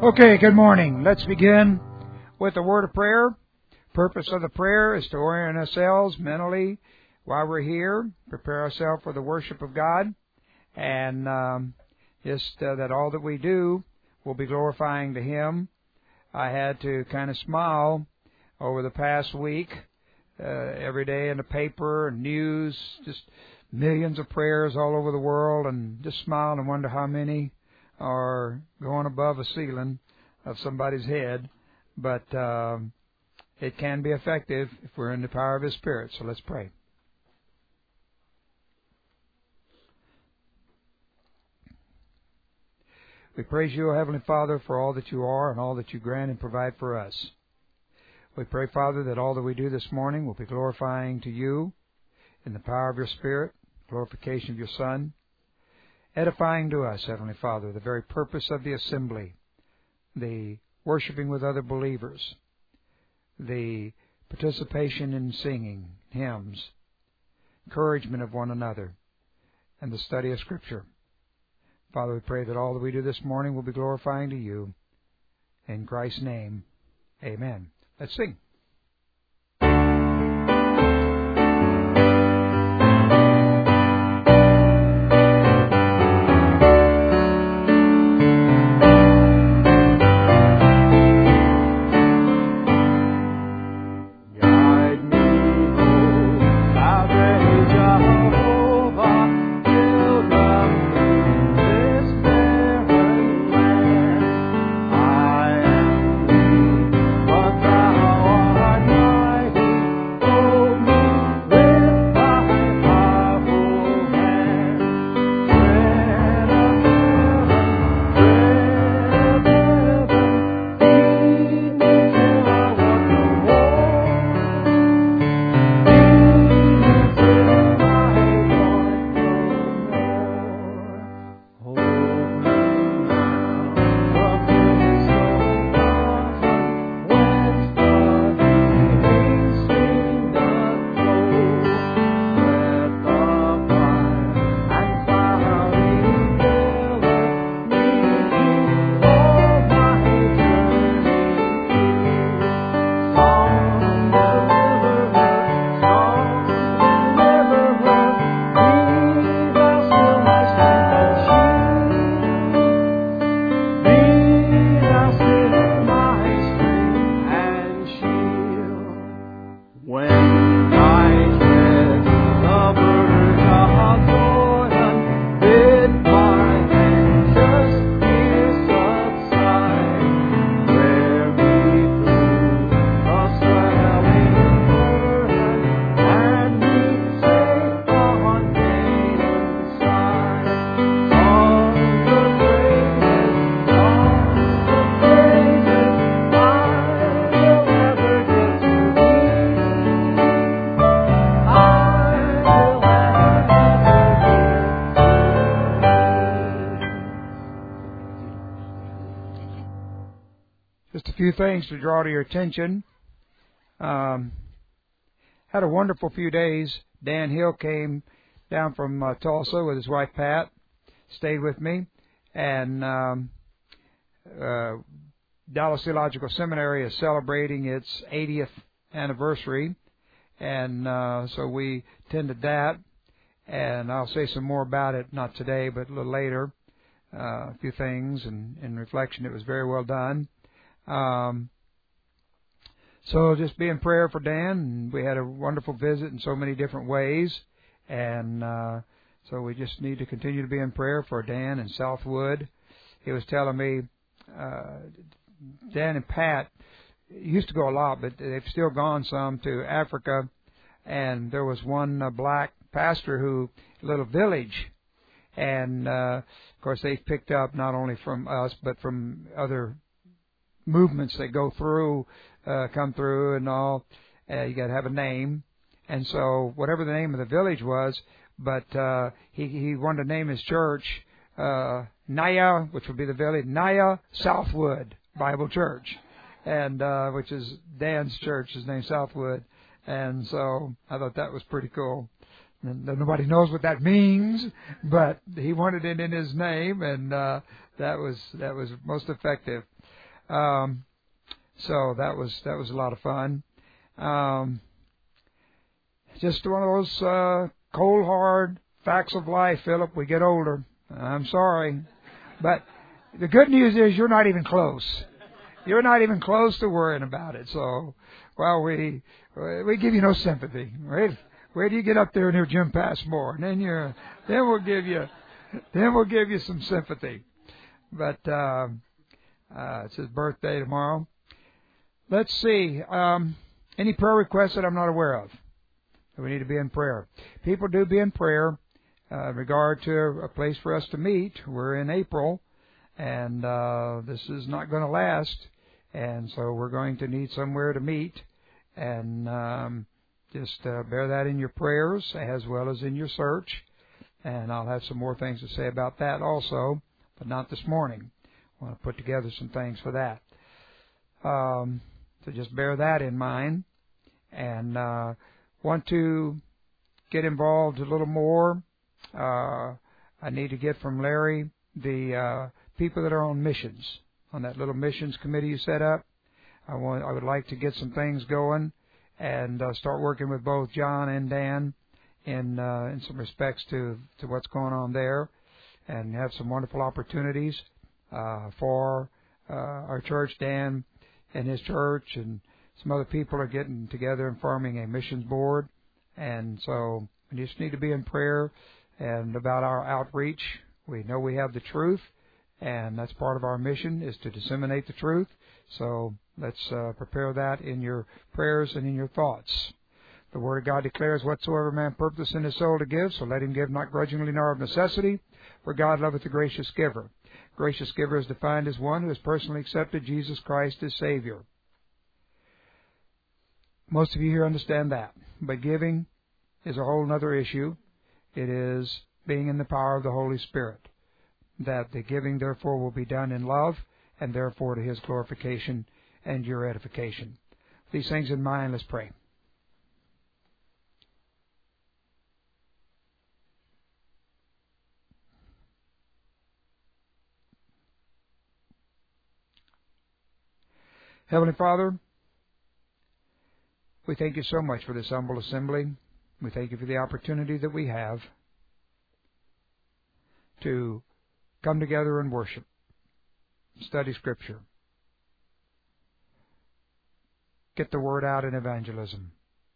Okay, good morning. Let's begin with a word of prayer. Purpose of the prayer is to orient ourselves mentally while we're here, prepare ourselves for the worship of God, and that all that we do will be glorifying to Him. I had to kind of smile over the past week. Every day in the paper and news, just millions of prayers all over the world, and just smile and wonder how many are going above a ceiling of somebody's head. But it can be effective if we're in the power of His Spirit. So let's pray. We praise You, O Heavenly Father, for all that You are and all that You grant and provide for us. We pray, Father, that all that we do this morning will be glorifying to You in the power of Your Spirit, glorification of Your Son, edifying to us, Heavenly Father, the very purpose of the assembly, the worshiping with other believers, the participation in singing, hymns, encouragement of one another, and the study of Scripture. Father, we pray that all that we do this morning will be glorifying to You. In Christ's name, amen. Let's sing. Few things to draw to your attention. Had a wonderful few days. Dan Hill came down from Tulsa with his wife Pat, stayed with me, and Dallas Theological Seminary is celebrating its 80th anniversary, and so we attended that, and I'll say some more about it, not today, but a little later, a few things, and in reflection, it was very well done. So just be in prayer for Dan. We had a wonderful visit in so many different ways, and so we just need to continue to be in prayer for Dan in Southwood. He was telling me Dan and Pat used to go a lot, but they've still gone some to Africa, and there was one black pastor a little village, and of course they've picked up not only from us but from other movements that go through, come through and all. You got to have a name. And so whatever the name of the village was, but he wanted to name his church Naya, which would be the village, Naya Southwood Bible Church, and which is Dan's church is named Southwood. And so I thought that was pretty cool. And nobody knows what that means, but he wanted it in his name, and that was most effective. So that was a lot of fun. Just one of those cold hard facts of life, Philip. We get older. I'm sorry, but the good news is you're not even close. You're not even close to worrying about it. So, well, we give you no sympathy, right? Wait till you get up there near Jim Passmore, and then we'll give you some sympathy. But it's his birthday tomorrow. Let's see. Any prayer requests that I'm not aware of that we need to be in prayer? People do be in prayer in regard to a place for us to meet. We're in April, and this is not going to last, and so we're going to need somewhere to meet, and just bear that in your prayers as well as in your search. And I'll have some more things to say about that also, but not this morning. I want to put together some things for that. So just bear that in mind. And want to get involved a little more. I need to get from Larry the people that are on missions, on that little missions committee you set up. I would like to get some things going and start working with both John and Dan in some respects to what's going on there, and have some wonderful opportunities for our church. Dan and his church and some other people are getting together and forming a missions board, and so we just need to be in prayer and about our outreach. We know we have the truth, and that's part of our mission, is to disseminate the truth. So let's prepare that in your prayers and in your thoughts. The Word of God declares, whatsoever man purpose in his soul to give, so let him give not grudgingly nor of necessity, for God loveth the gracious giver. Gracious giver is defined as one who has personally accepted Jesus Christ as Savior. Most of you here understand that. But giving is a whole other issue. It is being in the power of the Holy Spirit. That the giving, therefore, will be done in love, and therefore to His glorification and your edification. With these things in mind, let's pray. Heavenly Father, we thank you so much for this humble assembly. We thank you for the opportunity that we have to come together and worship, study Scripture, get the word out in evangelism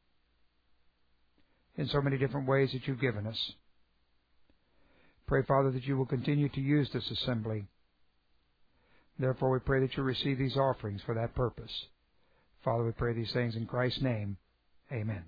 in so many different ways that you've given us. Pray, Father, that you will continue to use this assembly. Therefore, we pray that you receive these offerings for that purpose. Father, we pray these things in Christ's name. Amen.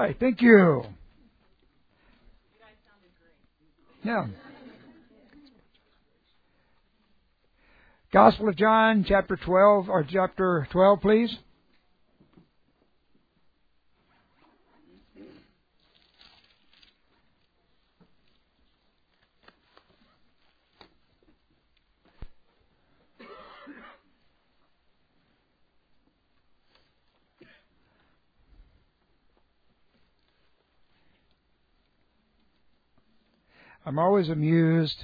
right. Thank you. Yeah. Gospel of John, chapter 12, please. I'm always amused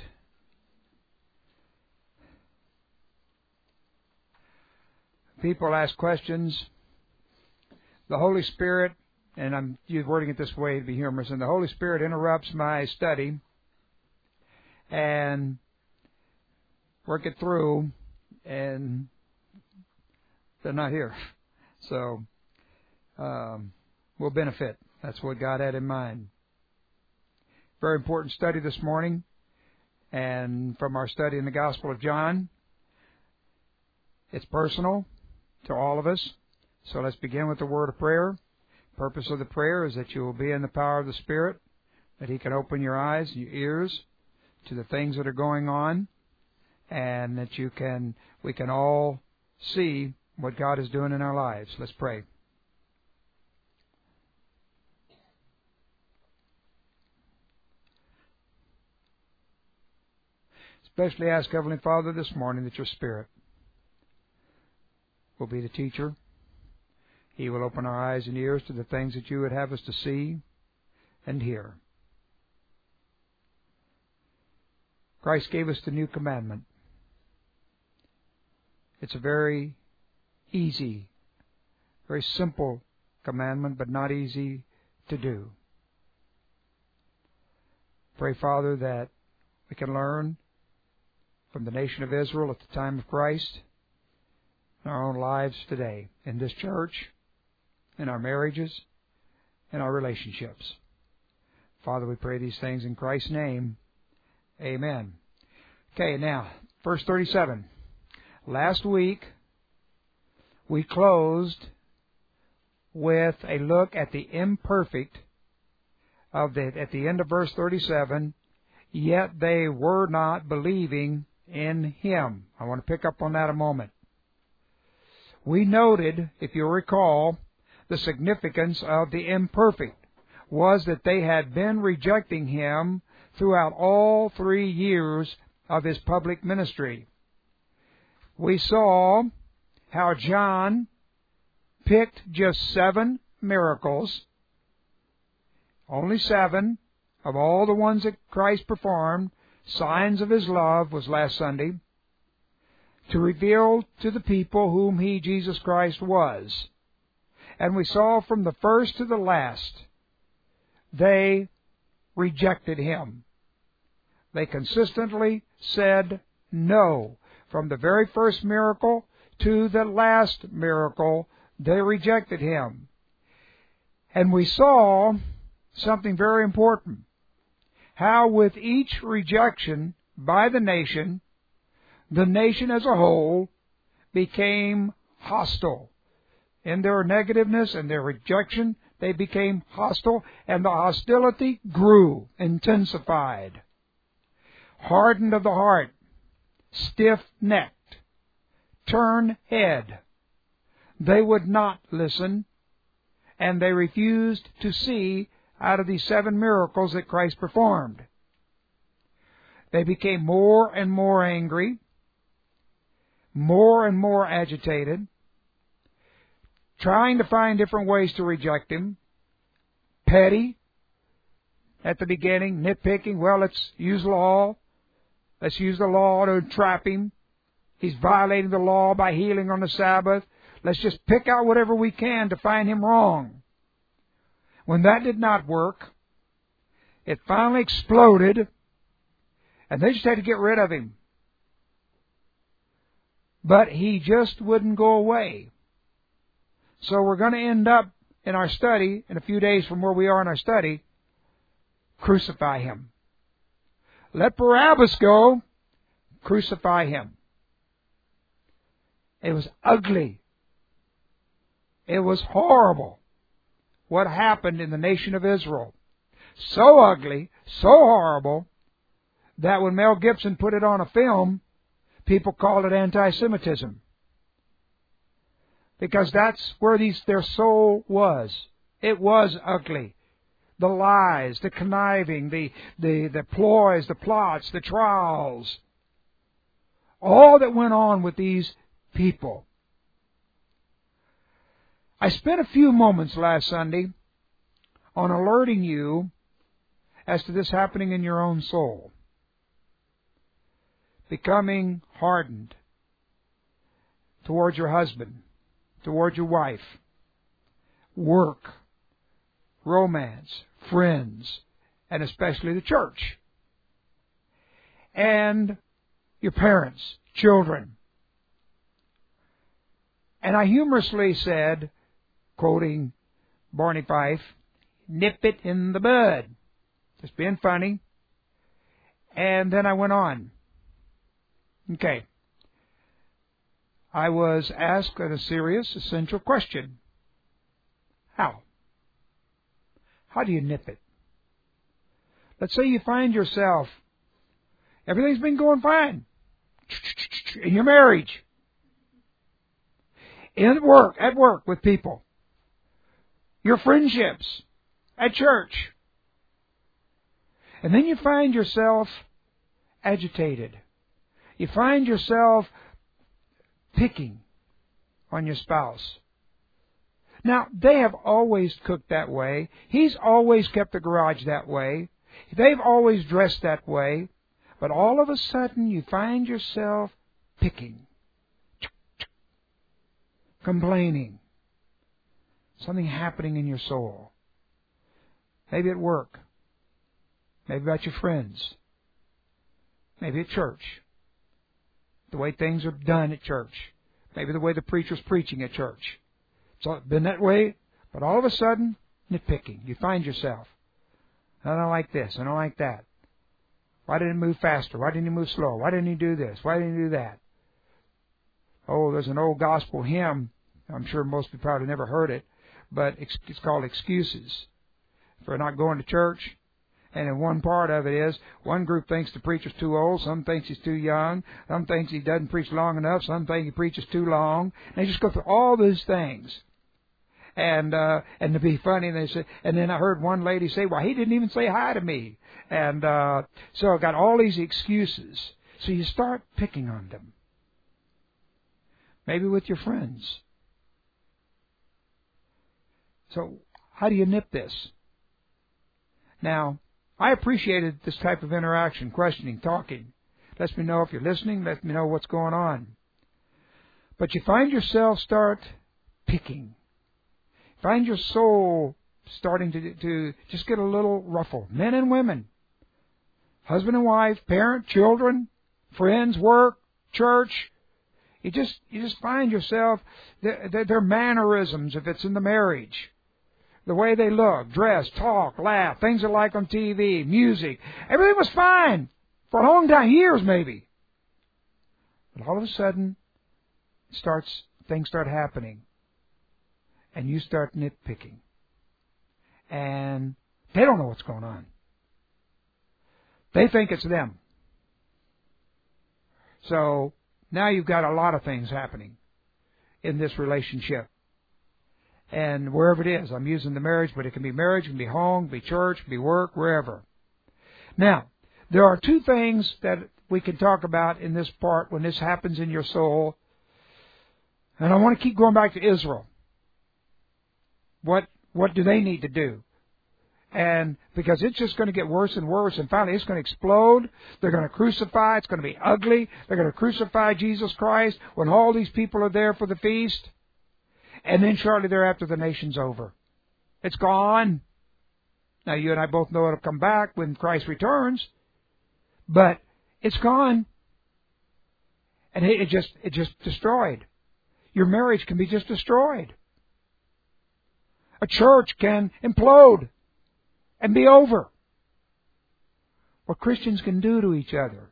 people ask questions. The Holy Spirit, and I'm wording it this way to be humorous, and the Holy Spirit interrupts my study and work it through, and they're not here. So we'll benefit. That's what God had in mind. Very important study this morning, and from our study in the Gospel of John, it's personal to all of us. So let's begin with the word of prayer. The purpose of the prayer is that you will be in the power of the Spirit, that He can open your eyes and your ears to the things that are going on, and that we can all see what God is doing in our lives. Let's pray. Especially ask Heavenly Father this morning that your Spirit will be the teacher. He will open our eyes and ears to the things that you would have us to see and hear. Christ gave us the new commandment. It's a very easy, very simple commandment, but not easy to do. Pray, Father, that we can learn from the nation of Israel at the time of Christ, in our own lives today, in this church, in our marriages, in our relationships. Father, we pray these things in Christ's name. Amen. Okay, now, verse 37. Last week, we closed with a look at the imperfect at the end of verse 37, yet they were not believing in Him. I want to pick up on that a moment. We noted, if you recall, the significance of the imperfect was that they had been rejecting Him throughout all 3 years of His public ministry. We saw how John picked just 7 miracles, only 7 of all the ones that Christ performed. Signs of His love was last Sunday, to reveal to the people whom He, Jesus Christ, was. And we saw from the first to the last, they rejected Him. They consistently said no. From the very first miracle to the last miracle, they rejected Him. And we saw something very important. How with each rejection by the nation as a whole became hostile. In their negativeness and their rejection, they became hostile, and the hostility grew, intensified. Hardened of the heart, stiff-necked, turn head. They would not listen, and they refused to see out of these 7 miracles that Christ performed. They became more and more angry, more and more agitated, trying to find different ways to reject Him, petty at the beginning, nitpicking. Well, let's use law. Let's use the law to trap Him. He's violating the law by healing on the Sabbath. Let's just pick out whatever we can to find Him wrong. When that did not work, it finally exploded, and they just had to get rid of Him. But He just wouldn't go away. So we're going to end up in our study, in a few days from where we are in our study, crucify Him. Let Barabbas go, crucify Him. It was ugly. It was horrible what happened in the nation of Israel. So ugly, so horrible, that when Mel Gibson put it on a film, people called it anti-Semitism. Because that's where their soul was. It was ugly. The lies, the conniving, the ploys, the plots, the trials. All that went on with these people. I spent a few moments last Sunday on alerting you as to this happening in your own soul. Becoming hardened towards your husband, towards your wife, work, romance, friends, and especially the church, and your parents, children. And I humorously said, quoting Barney Fife, nip it in the bud. Just being funny. And then I went on. Okay. I was asked a serious, essential question. How? How do you nip it? Let's say you find yourself, everything's been going fine in your marriage, at work with people, your friendships, at church. And then you find yourself agitated. You find yourself picking on your spouse. Now, they have always cooked that way. He's always kept the garage that way. They've always dressed that way. But all of a sudden, you find yourself picking, complaining. Something happening in your soul. Maybe at work. Maybe about your friends. Maybe at church. The way things are done at church. Maybe the way the preacher's preaching at church. It's been that way, but all of a sudden, nitpicking. You find yourself. I don't like this. I don't like that. Why didn't he move faster? Why didn't he move slow? Why didn't he do this? Why didn't he do that? Oh, there's an old gospel hymn. I'm sure most people probably never heard it, but it's called Excuses for not going to church. And in one part of it is, one group thinks the preacher's too old, some thinks he's too young, some thinks he doesn't preach long enough, some think he preaches too long. And they just go through all these things. And to be funny, they say, and then I heard one lady say, well, he didn't even say hi to me. And so I got all these excuses. So you start picking on them. Maybe with your friends. So how do you nip this? Now, I appreciated this type of interaction, questioning, talking. Lets me know if you're listening. Lets me know what's going on. But you find yourself start picking. Find your soul starting to just get a little ruffled. Men and women. Husband and wife, parent, children, friends, work, church. You just find yourself, their mannerisms, if it's in the marriage. The way they look, dress, talk, laugh, things are like on TV, music. Everything was fine for a long time, years maybe. But all of a sudden, things start happening. And you start nitpicking. And they don't know what's going on. They think it's them. So now you've got a lot of things happening in this relationship. And wherever it is, I'm using the marriage, but it can be marriage, it can be home, it can be church, it can be work, wherever. Now, there are two things that we can talk about in this part when this happens in your soul. And I want to keep going back to Israel. What do they need to do? And because it's just going to get worse and worse, and finally it's going to explode. They're going to crucify. It's going to be ugly. They're going to crucify Jesus Christ when all these people are there for the feast. And then shortly thereafter, the nation's over. It's gone. Now, you and I both know it'll come back when Christ returns. But it's gone. And it just destroyed. Your marriage can be just destroyed. A church can implode and be over. What Christians can do to each other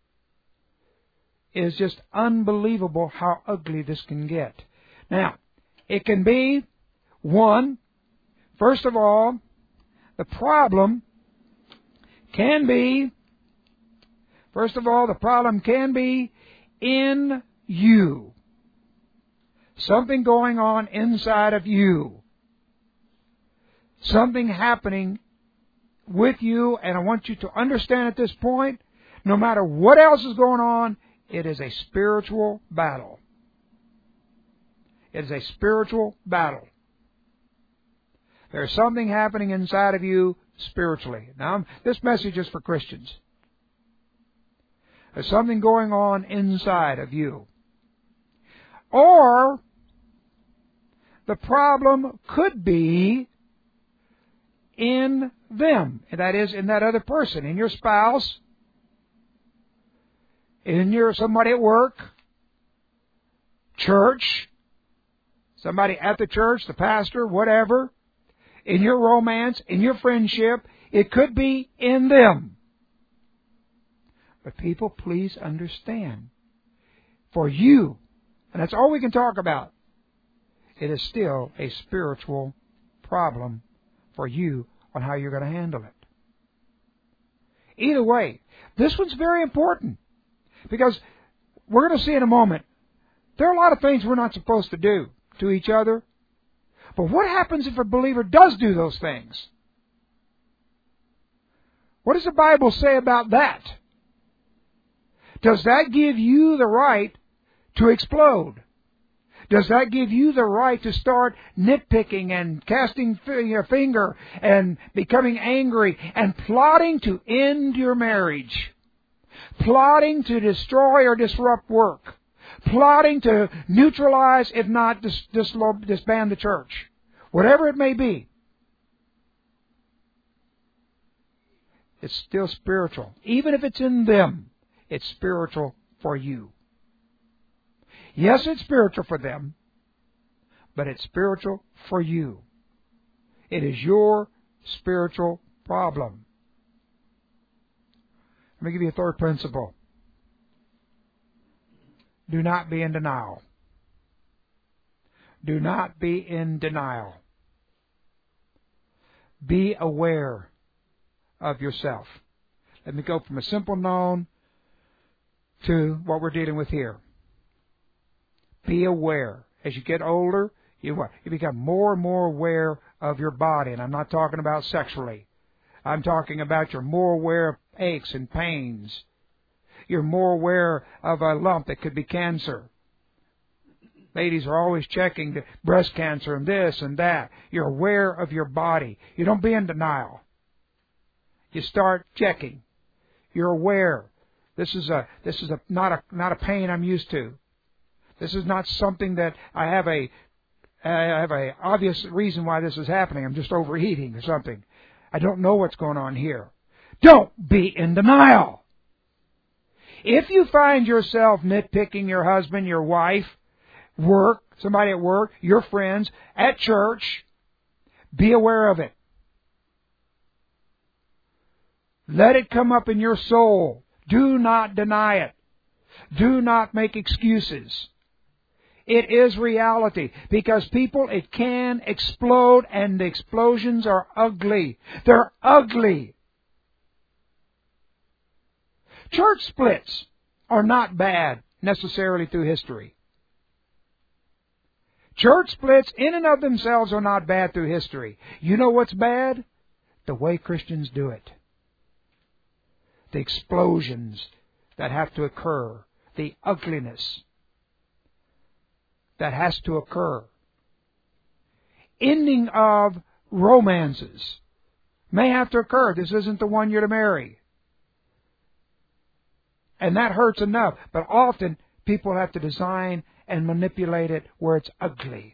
is just unbelievable how ugly this can get. Now, it can be, one, First of all, the problem can be in you. Something going on inside of you. Something happening with you, and I want you to understand at this point, no matter what else is going on, it is a spiritual battle. It is a spiritual battle. There's something happening inside of you spiritually. Now, this message is for Christians. There's something going on inside of you. Or, the problem could be in them. And that is, in that other person, in your spouse, in your somebody at work, church, somebody at the church, the pastor, whatever, in your romance, in your friendship. It could be in them. But people, please understand, for you, and that's all we can talk about, it is still a spiritual problem for you on how you're going to handle it. Either way, this one's very important, because we're going to see in a moment, there are a lot of things we're not supposed to do to each other. But what happens if a believer does do those things? What does the Bible say about that? Does that give you the right to explode? Does that give you the right to start nitpicking and casting your finger and becoming angry and plotting to end your marriage? Plotting to destroy or disrupt work? Plotting to neutralize, if not disband the church? Whatever it may be. It's still spiritual. Even if it's in them, it's spiritual for you. Yes, it's spiritual for them, but it's spiritual for you. It is your spiritual problem. Let me give you a third principle. Do not be in denial. Do not be in denial. Be aware of yourself. Let me go from a simple known to what we're dealing with here. Be aware. As you get older, you become more and more aware of your body. And I'm not talking about sexually. I'm talking about you're more aware of aches and pains. You're more aware of a lump that could be cancer. Ladies are always checking the breast cancer and this and that. You're aware of your body. You don't be in denial. You start checking. You're aware. This is not a pain I'm used to. This is not something that I have a obvious reason why this is happening. I'm just overeating or something. I don't know what's going on here. Don't be in denial. If you find yourself nitpicking your husband, your wife, work, somebody at work, your friends, at church, be aware of it. Let it come up in your soul. Do not deny it. Do not make excuses. It is reality. Because people, it can explode, and the explosions are ugly. They're ugly. Church splits are not bad necessarily through history. Church splits in and of themselves are not bad through history. You know what's bad? The way Christians do it. The explosions that have to occur. The ugliness that has to occur. Ending of romances may have to occur. This isn't the one you're to marry. And that hurts enough. But often people have to design and manipulate it where it's ugly.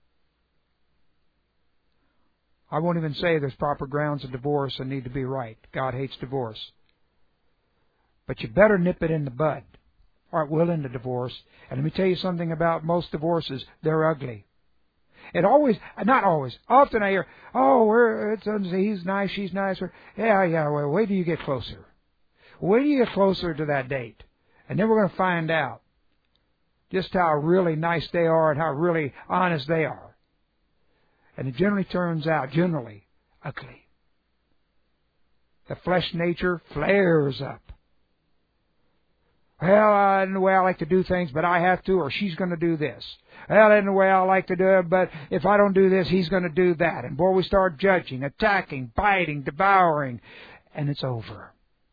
I won't even say there's proper grounds of divorce and need to be right. God hates divorce. But you better nip it in the bud, or it will end the divorce. And let me tell you something about most divorces. They're ugly. It always, not always, often I hear, he's nice, she's nice. Well, wait till you get closer. Wait till you get closer to that date. And then we're going to find out just how really nice they are and how really honest they are. And it generally turns out, ugly. The flesh nature flares up. Well, I don't know the way I like to do things, but I have to, or she's going to do this. Well, that's the way I like to do it, but if I don't do this, he's going to do that. And boy, we start judging, attacking, biting, devouring, and it's over.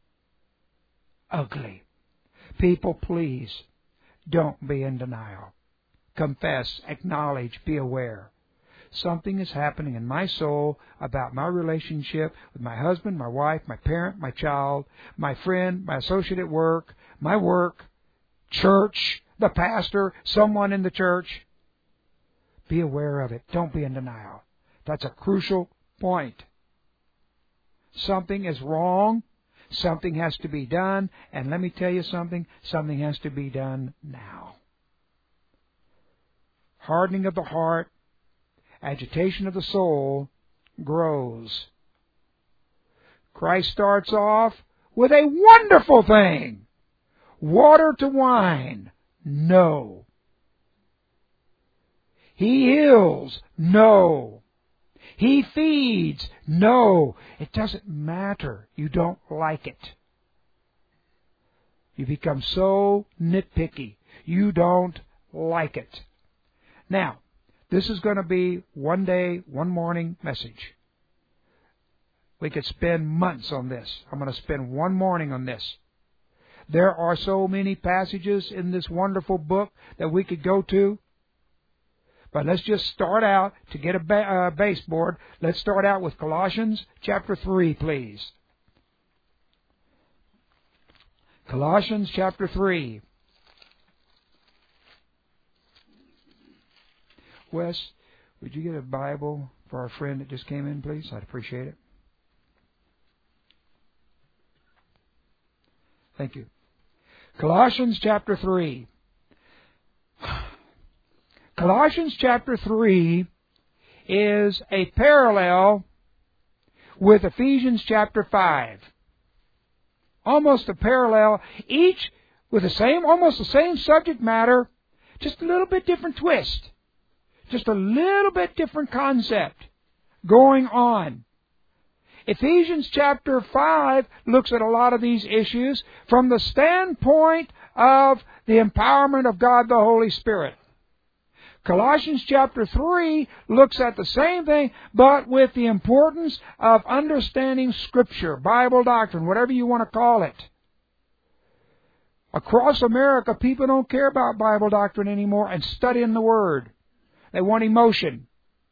Ugly. People, please, don't be in denial. Confess, acknowledge, be aware. Something is happening in my soul about my relationship with my husband, my wife, my parent, my child, my friend, my associate at work, my work, church, the pastor, someone in the church. Be aware of it. Don't be in denial. That's a crucial point. Something is wrong. Something has to be done. And let me tell you something. Something has to be done now. Hardening of the heart, agitation of the soul grows. Christ starts off with a wonderful thing. Water to wine. No. He heals. No. He feeds. No. It doesn't matter. You don't like it. You become so nitpicky. You don't like it. Now, this is going to be one day, one morning message. We could spend months on this. I'm going to spend one morning on this. There are so many passages in this wonderful book that we could go to. But let's just start out to get a baseboard. Let's start out with Colossians chapter 3, please. Colossians chapter 3. Wes, would you get a Bible for our friend that just came in, please? I'd appreciate it. Thank you. Colossians chapter 3. Colossians chapter 3 is a parallel with Ephesians chapter 5. Almost a parallel, each with almost the same subject matter, just a little bit different twist. Just a little bit different concept going on. Ephesians chapter 5 looks at a lot of these issues from the standpoint of the empowerment of God the Holy Spirit. Colossians chapter 3 looks at the same thing, but with the importance of understanding Scripture, Bible doctrine, whatever you want to call it. Across America, people don't care about Bible doctrine anymore and studying the Word. They want emotion.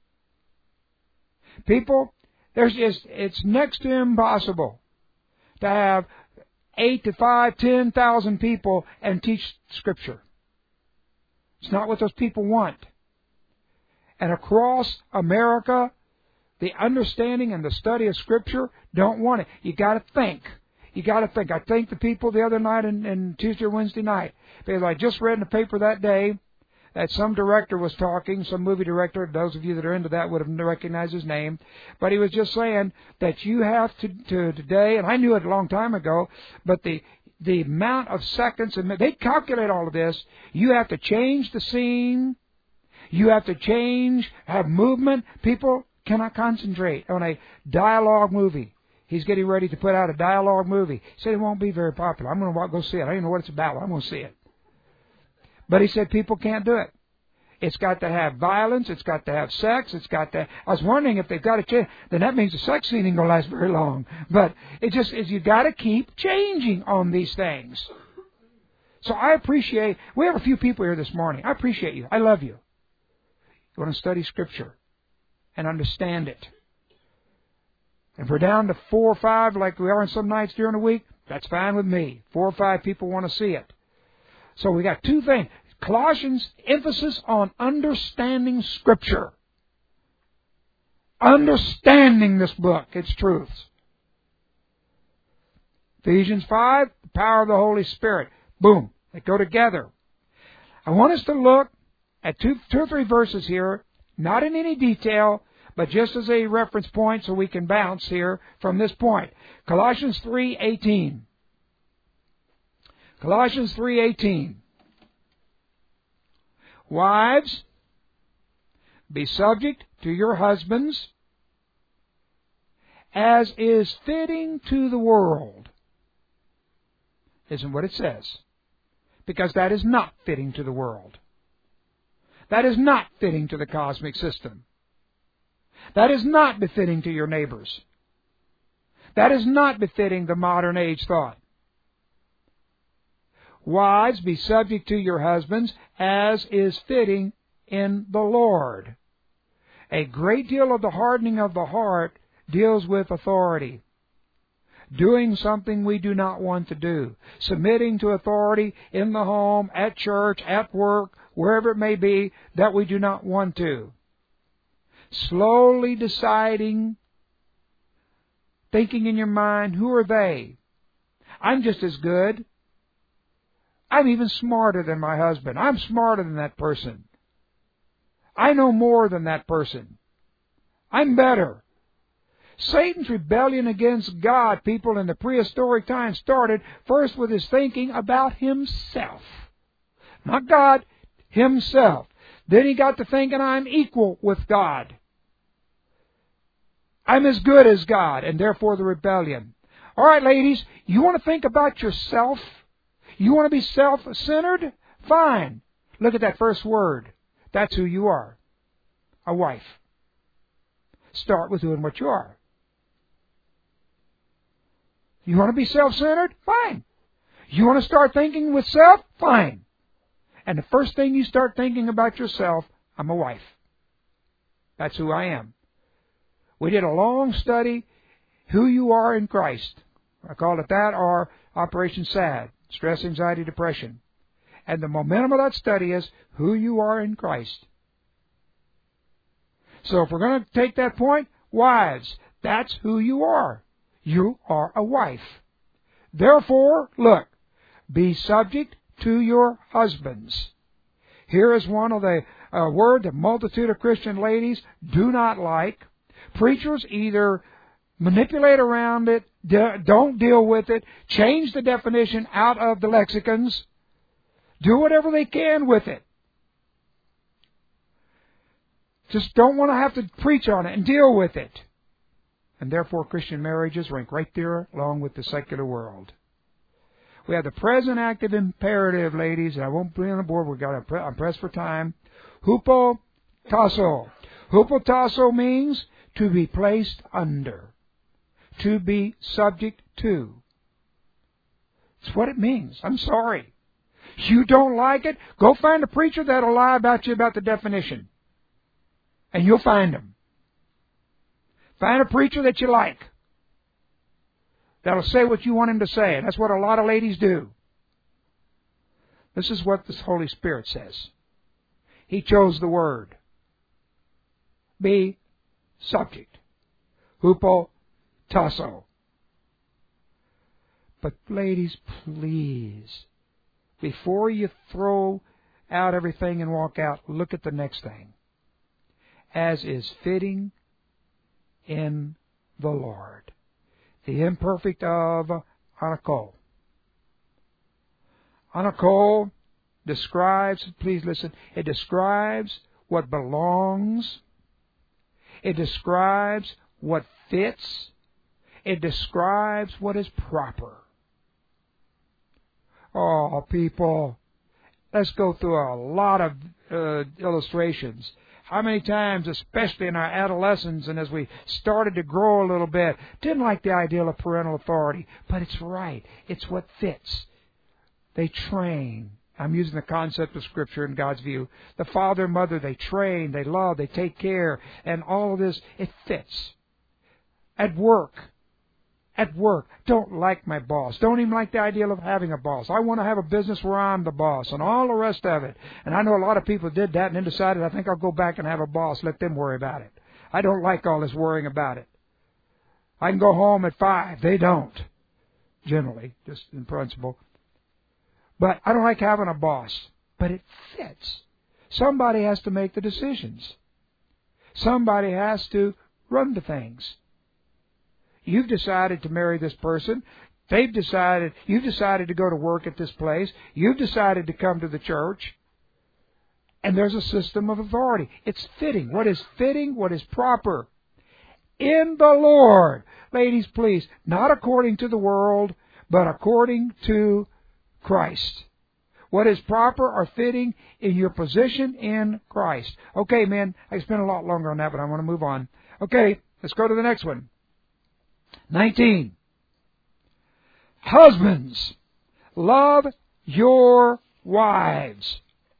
People, it's next to impossible to have 8 to 5, 10,000 people and teach Scripture. It's not what those people want. And across America, the understanding and the study of Scripture don't want it. You got to think. You got to think. I thanked the people the other night and Tuesday or Wednesday night because I just read in the paper that day that some director was talking, some movie director, those of you that are into that would have recognized his name, but he was just saying that you have to today, and I knew it a long time ago, but the amount of seconds, and they calculate all of this, you have to change the scene, you have to have movement. People cannot concentrate on a dialogue movie. He's getting ready to put out a dialogue movie. He said it won't be very popular. I'm going to go see it. I don't even know what it's about. I'm going to see it. But he said people can't do it. It's got to have violence. It's got to have sex. It's got to... I was wondering if they've got to change. Then that means the sex scene ain't going to last very long. But it just is, you got to keep changing on these things. So I appreciate... We have a few people here this morning. I appreciate you. I love you. You want to study Scripture and understand it. If we're down to 4 or 5 like we are on some nights during the week, that's fine with me. 4 or 5 people want to see it. So we got 2 things. Colossians, emphasis on understanding Scripture. Understanding this book, its truths. Ephesians 5, the power of the Holy Spirit. Boom. They go together. I want us to look at 2 or 3 verses here, not in any detail, but just as a reference point so we can bounce here from this point. Colossians 3:18. Colossians 3:18. Wives, be subject to your husbands as is fitting to the world. Isn't what it says. Because that is not fitting to the world. That is not fitting to the cosmic system. That is not befitting to your neighbors. That is not befitting the modern age thought. Wives, be subject to your husbands as is fitting in the Lord. A great deal of the hardening of the heart deals with authority. Doing something we do not want to do. Submitting to authority in the home, at church, at work, wherever it may be, that we do not want to. Slowly deciding, thinking in your mind, who are they? I'm just as good. I'm even smarter than my husband. I'm smarter than that person. I know more than that person. I'm better. Satan's rebellion against God, people, in the prehistoric times started first with his thinking about himself. Not God, himself. Then he got to thinking, I'm equal with God. I'm as good as God, and therefore the rebellion. All right, ladies, you want to think about yourself? You want to be self-centered? Fine. Look at that first word. That's who you are. A wife. Start with doing what you are. You want to be self-centered? Fine. You want to start thinking with self? Fine. And the first thing you start thinking about yourself, I'm a wife. That's who I am. We did a long study, who you are in Christ. I called it that, or Operation SAD, Stress, Anxiety, Depression. And the momentum of that study is who you are in Christ. So if we're going to take that point, wives, that's who you are. You are a wife. Therefore, look, be subject to your husbands. Here is one of the word the multitude of Christian ladies do not like. Preachers either manipulate around it, don't deal with it, change the definition out of the lexicons, do whatever they can with it. Just don't want to have to preach on it and deal with it. And therefore Christian marriages rank right there along with the secular world. We have the present active imperative, ladies, and I won't bring on the board. I'm pressed for time. Hupotasso. Hupotasso means to be placed under. To be subject to. It's what it means. I'm sorry. You don't like it? Go find a preacher that'll lie about you about the definition. And you'll find them. Find a preacher that you like. That'll say what you want him to say. And that's what a lot of ladies do. This is what the Holy Spirit says. He chose the word. Be subject. Hupotasso. But ladies, please, before you throw out everything and walk out, look at the next thing. As is fitting in the Lord. The imperfect of anako. Anako describes, please listen, it describes what belongs. It describes what fits. It describes what is proper. Oh, people, let's go through a lot of illustrations. How many times, especially in our adolescence and as we started to grow a little bit, didn't like the ideal of parental authority. But it's right. It's what fits. They train. I'm using the concept of Scripture in God's view. The father and mother, they train, they love, they take care. And all of this, it fits. At work. At work, don't like my boss. Don't even like the idea of having a boss. I want to have a business where I'm the boss and all the rest of it. And I know a lot of people did that and then decided, I think I'll go back and have a boss. Let them worry about it. I don't like all this worrying about it. I can go home at 5. They don't. Generally, just in principle. But I don't like having a boss. But it fits. Somebody has to make the decisions. Somebody has to run the things. You've decided to marry this person. You've decided to go to work at this place. You've decided to come to the church. And there's a system of authority. It's fitting. What is fitting? What is proper? In the Lord. Ladies, please, not according to the world, but according to Christ. What is proper or fitting in your position in Christ. Okay, man, I spent a lot longer on that, but I want to move on. Okay, let's go to the next one. 19. Husbands, love your wives.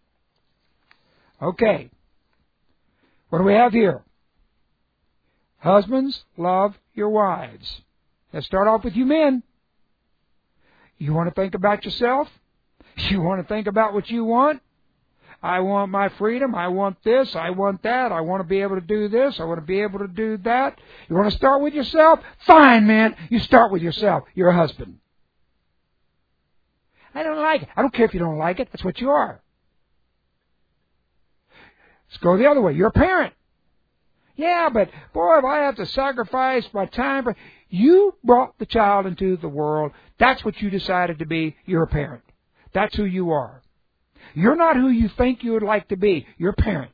Okay. What do we have here? Husbands, love your wives. Let's start off with you men. You want to think about yourself? You want to think about what you want? I want my freedom. I want this. I want that. I want to be able to do this. I want to be able to do that. You want to start with yourself? Fine, man. You start with yourself. You're a husband. I don't like it. I don't care if you don't like it. That's what you are. Let's go the other way. You're a parent. Yeah, but boy, if I have to sacrifice my time. You brought the child into the world. That's what you decided to be. You're a parent. That's who you are. You're not who you think you would like to be. You're a parent.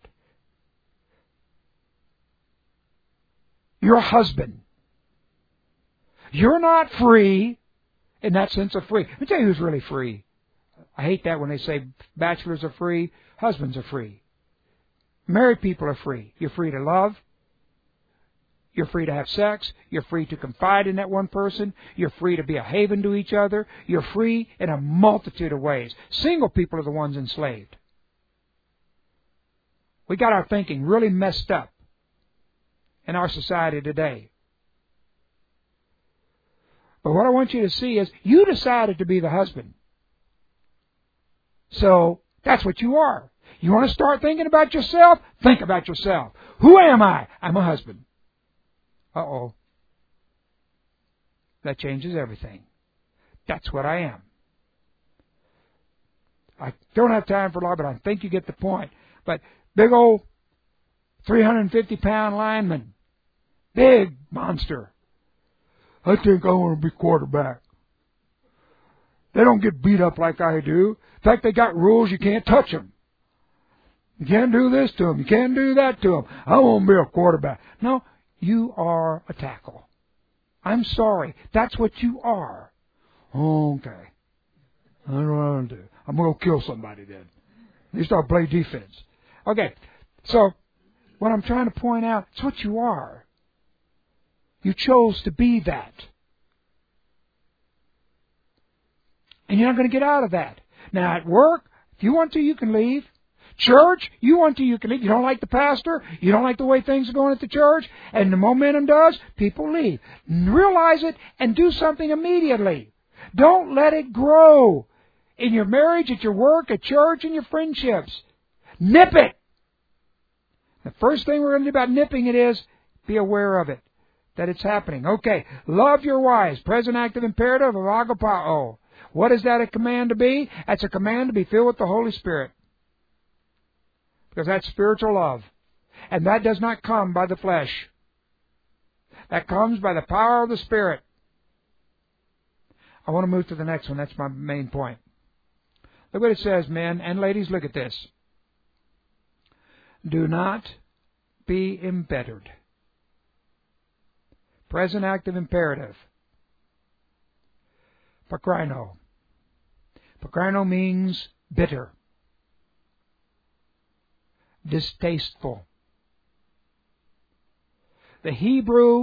You're a husband. You're not free in that sense of free. Let me tell you who's really free. I hate that when they say bachelors are free. Husbands are free. Married people are free. You're free to love. You're free to have sex. You're free to confide in that one person. You're free to be a haven to each other. You're free in a multitude of ways. Single people are the ones enslaved. We got our thinking really messed up in our society today. But what I want you to see is you decided to be the husband. So that's what you are. You want to start thinking about yourself? Think about yourself. Who am I? I'm a husband. Uh-oh. That changes everything. That's what I am. I don't have time for a lot, but I think you get the point. But big old 350-pound lineman. Big monster. I think I want to be quarterback. They don't get beat up like I do. In fact, they got rules. You can't touch them. You can't do this to them. You can't do that to them. I want to be a quarterback. No, you are a tackle. I'm sorry. That's what you are. Okay. I don't know what I'm going to do. I'm going to kill somebody then. You start playing defense. Okay. So, what I'm trying to point out, it's what you are. You chose to be that. And you're not going to get out of that. Now, at work, if you want to, you can leave. Church, you want to, you can leave. You don't like the pastor. You don't like the way things are going at the church. And the momentum does, people leave. Realize it and do something immediately. Don't let it grow in your marriage, at your work, at church, and your friendships. Nip it. The first thing we're going to do about nipping it is be aware of it, that it's happening. Okay, love your wives. Present active imperative of agapao. What is that a command to be? That's a command to be filled with the Holy Spirit. Because that's spiritual love. And that does not come by the flesh. That comes by the power of the Spirit. I want to move to the next one. That's my main point. Look what it says, men and ladies. Look at this. Do not be embittered. Present active imperative. Pakrino. Pakrino means bitter. Distasteful. The Hebrew,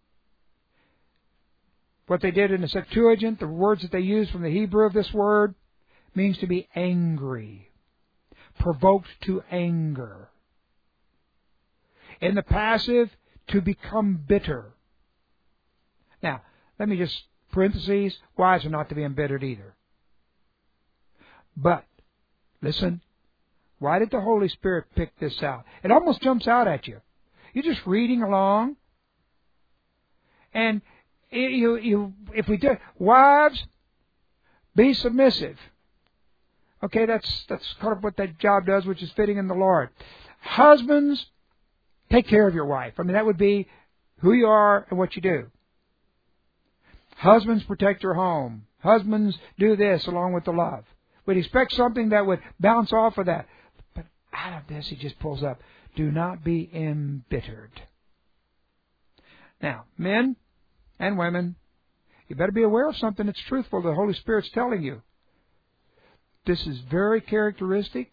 what they did in the Septuagint, the words that they used from the Hebrew of this word, means to be angry, provoked to anger. In the passive, to become bitter. Now, let me just, parentheses, wives are not to be embittered either. But, listen, why did the Holy Spirit pick this out? It almost jumps out at you. You're just reading along, and if we do, wives, be submissive. Okay, that's kind of what that job does, which is fitting in the Lord. Husbands, take care of your wife. I mean, that would be who you are and what you do. Husbands, protect your home. Husbands, do this along with the love. We'd expect something that would bounce off of that. But out of this, he just pulls up, do not be embittered. Now, men and women, you better be aware of something that's truthful the Holy Spirit's telling you. This is very characteristic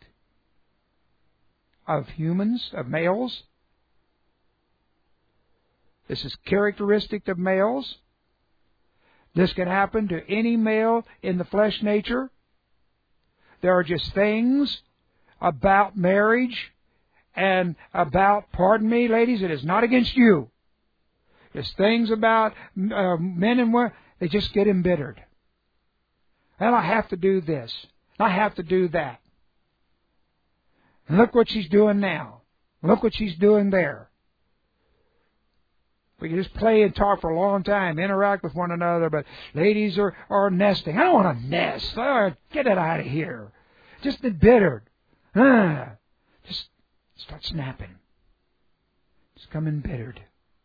of humans, of males. This is characteristic of males. This can happen to any male in the flesh nature. There are just things about marriage and about, pardon me, ladies, it is not against you. There's things about men and women, they just get embittered. Well, I have to do this. I have to do that. And look what she's doing now. Look what she's doing there. We can just play and talk for a long time, interact with one another, but ladies are nesting. I don't want to nest. Get it out of here. Just embittered. Just start snapping. Just come embittered.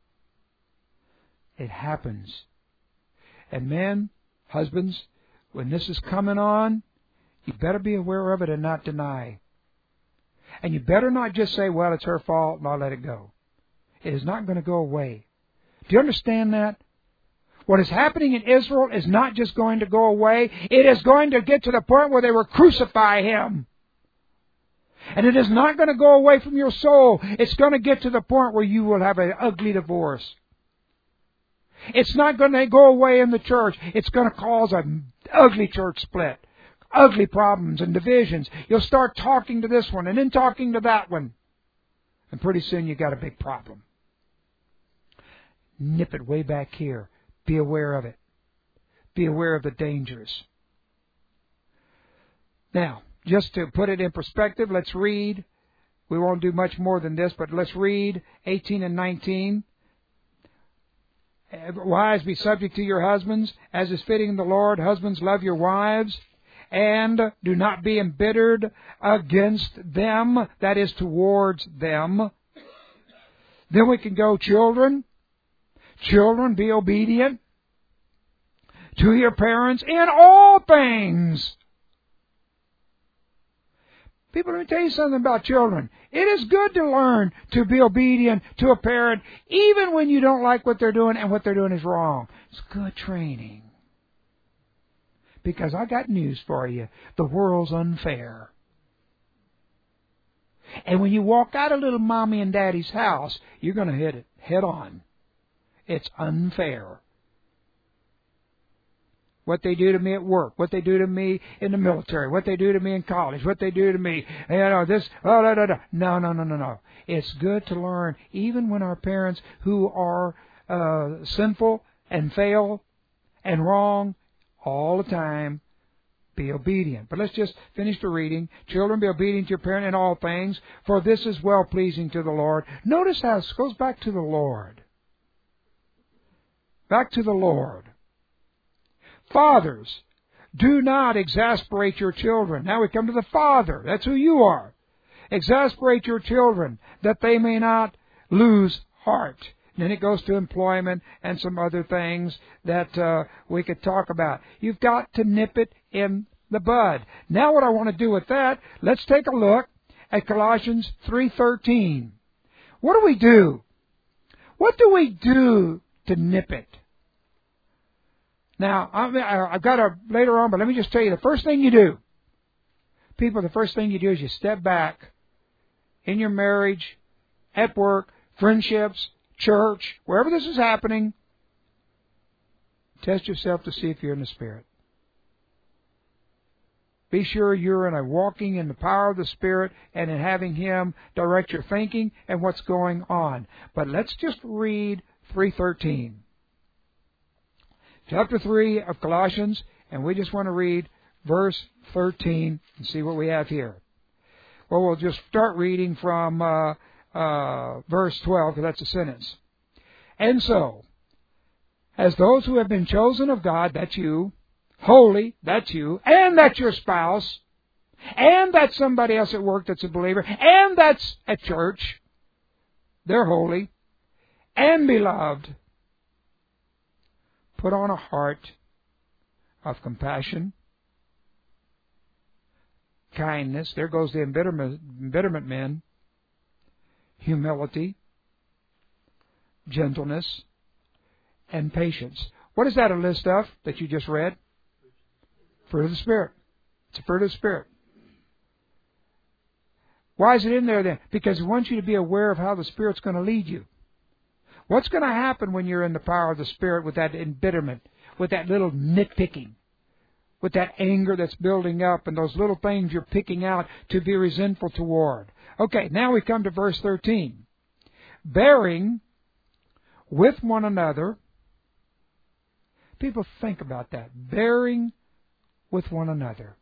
It happens. And men, husbands, when this is coming on, you better be aware of it and not deny. And you better not just say, well, it's her fault and I'll let it go. It is not going to go away. Do you understand that? What is happening in Israel is not just going to go away. It is going to get to the point where they will crucify him. And it is not going to go away from your soul. It's going to get to the point where you will have an ugly divorce. It's not going to go away in the church. It's going to cause an ugly church split. Ugly problems and divisions. You'll start talking to this one and then talking to that one. And pretty soon you got a big problem. Nip it way back here. Be aware of it. Be aware of the dangers. Now, just to put it in perspective, let's read. We won't do much more than this, but let's read 18 and 19. Wives, be subject to your husbands, as is fitting the Lord. Husbands, love your wives, and do not be embittered against them, that is, towards them. Then we can go, children. Children, be obedient to your parents in all things. People, let me tell you something about children. It is good to learn to be obedient to a parent, even when you don't like what they're doing and what they're doing is wrong. It's good training. Because I got news for you. The world's unfair. And when you walk out of little mommy and daddy's house, you're going to hit it head on. It's unfair. What they do to me at work, what they do to me in the military, what they do to me in college, what they do to me, this, No. It's good to learn, even when our parents who are sinful and fail and wrong all the time, be obedient. But let's just finish the reading. Children, be obedient to your parent in all things, for this is well-pleasing to the Lord. Notice how it goes back to the Lord. Back to the Lord. Fathers, do not exasperate your children. Now we come to the father. That's who you are. Exasperate your children, that they may not lose heart. And then it goes to employment and some other things that we could talk about. You've got to nip it in the bud. Now what I want to do with that, let's take a look at Colossians 3:13. What do we do? What do we do to nip it? Now, I've got to later on, but let me just tell you, the first thing you do, people, the first thing you do is you step back in your marriage, at work, friendships, church, wherever this is happening, test yourself to see if you're in the Spirit. Be sure you're in a walking in the power of the Spirit and in having Him direct your thinking and what's going on. But let's just read 3:13. Chapter 3 of Colossians, and we just want to read verse 13 and see what we have here. Well, we'll just start reading from verse 12, because that's a sentence. And so, as those who have been chosen of God, that's you, holy, that's you, and that's your spouse, and that's somebody else at work that's a believer, and that's at church, they're holy, and beloved, put on a heart of compassion, kindness. There goes the embitterment men. Humility, gentleness, and patience. What is that a list of that you just read? Fruit of the Spirit. It's a fruit of the Spirit. Why is it in there then? Because we want you to be aware of how the Spirit's going to lead you. What's going to happen when you're in the power of the Spirit with that embitterment, with that little nitpicking, with that anger that's building up and those little things you're picking out to be resentful toward? Okay, now we come to verse 13. Bearing with one another. People think about that. Bearing with one another.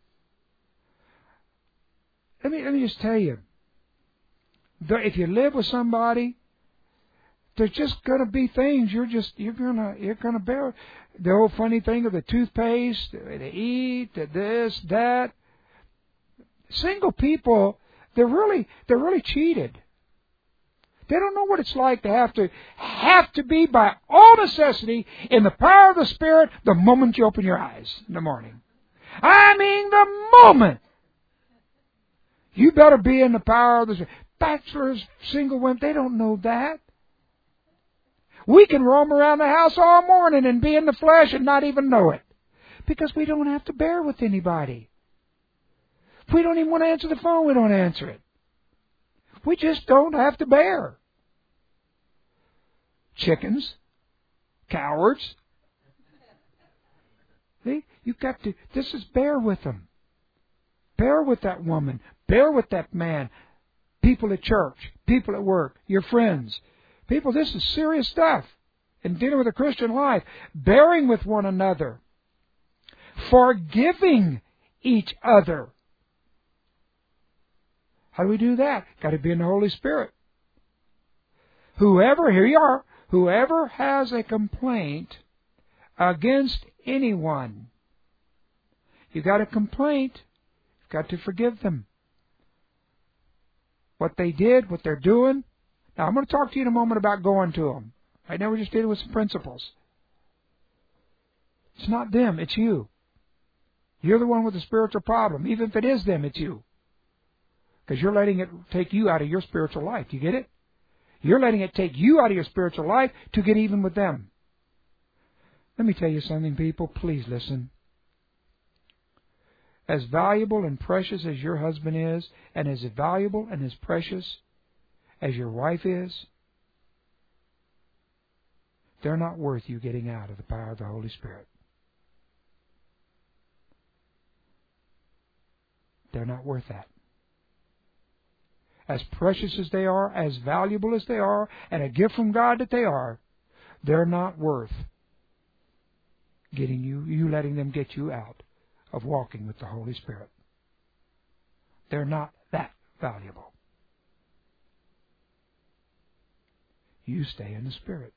Let me just tell you. If you live with somebody, there's just going to be things you're going to bear. The old funny thing of the toothpaste, they eat, this, that. Single people, they're really cheated. They don't know what it's like to have to be by all necessity in the power of the Spirit the moment you open your eyes in the morning. I mean the moment. You better be in the power of the Spirit. Bachelors, single women, they don't know that. We can roam around the house all morning and be in the flesh and not even know it. Because we don't have to bear with anybody. If we don't even want to answer the phone, we don't answer it. We just don't have to bear. Chickens, cowards. See, you've got to, this is bear with them. Bear with that woman. Bear with that man. People at church, people at work, your friends. People, this is serious stuff in dealing with a Christian life. Bearing with one another. Forgiving each other. How do we do that? Got to be in the Holy Spirit. Here you are, whoever has a complaint against anyone, you got a complaint, you've got to forgive them. What they did, what they're doing. Now, I'm going to talk to you in a moment about going to them. Right now, we're just dealing with some principles. It's not them, it's you. You're the one with the spiritual problem. Even if it is them, it's you. Because you're letting it take you out of your spiritual life. Do you get it? You're letting it take you out of your spiritual life to get even with them. Let me tell you something, people. Please listen. As valuable and precious as your husband is, and as valuable and as precious as your wife is, they're not worth you getting out of the power of the Holy Spirit. They're not worth that. As precious as they are, as valuable as they are, and a gift from God that they are, they're not worth getting you letting them get you out of walking with the Holy Spirit. They're not that valuable. You stay in the Spirit.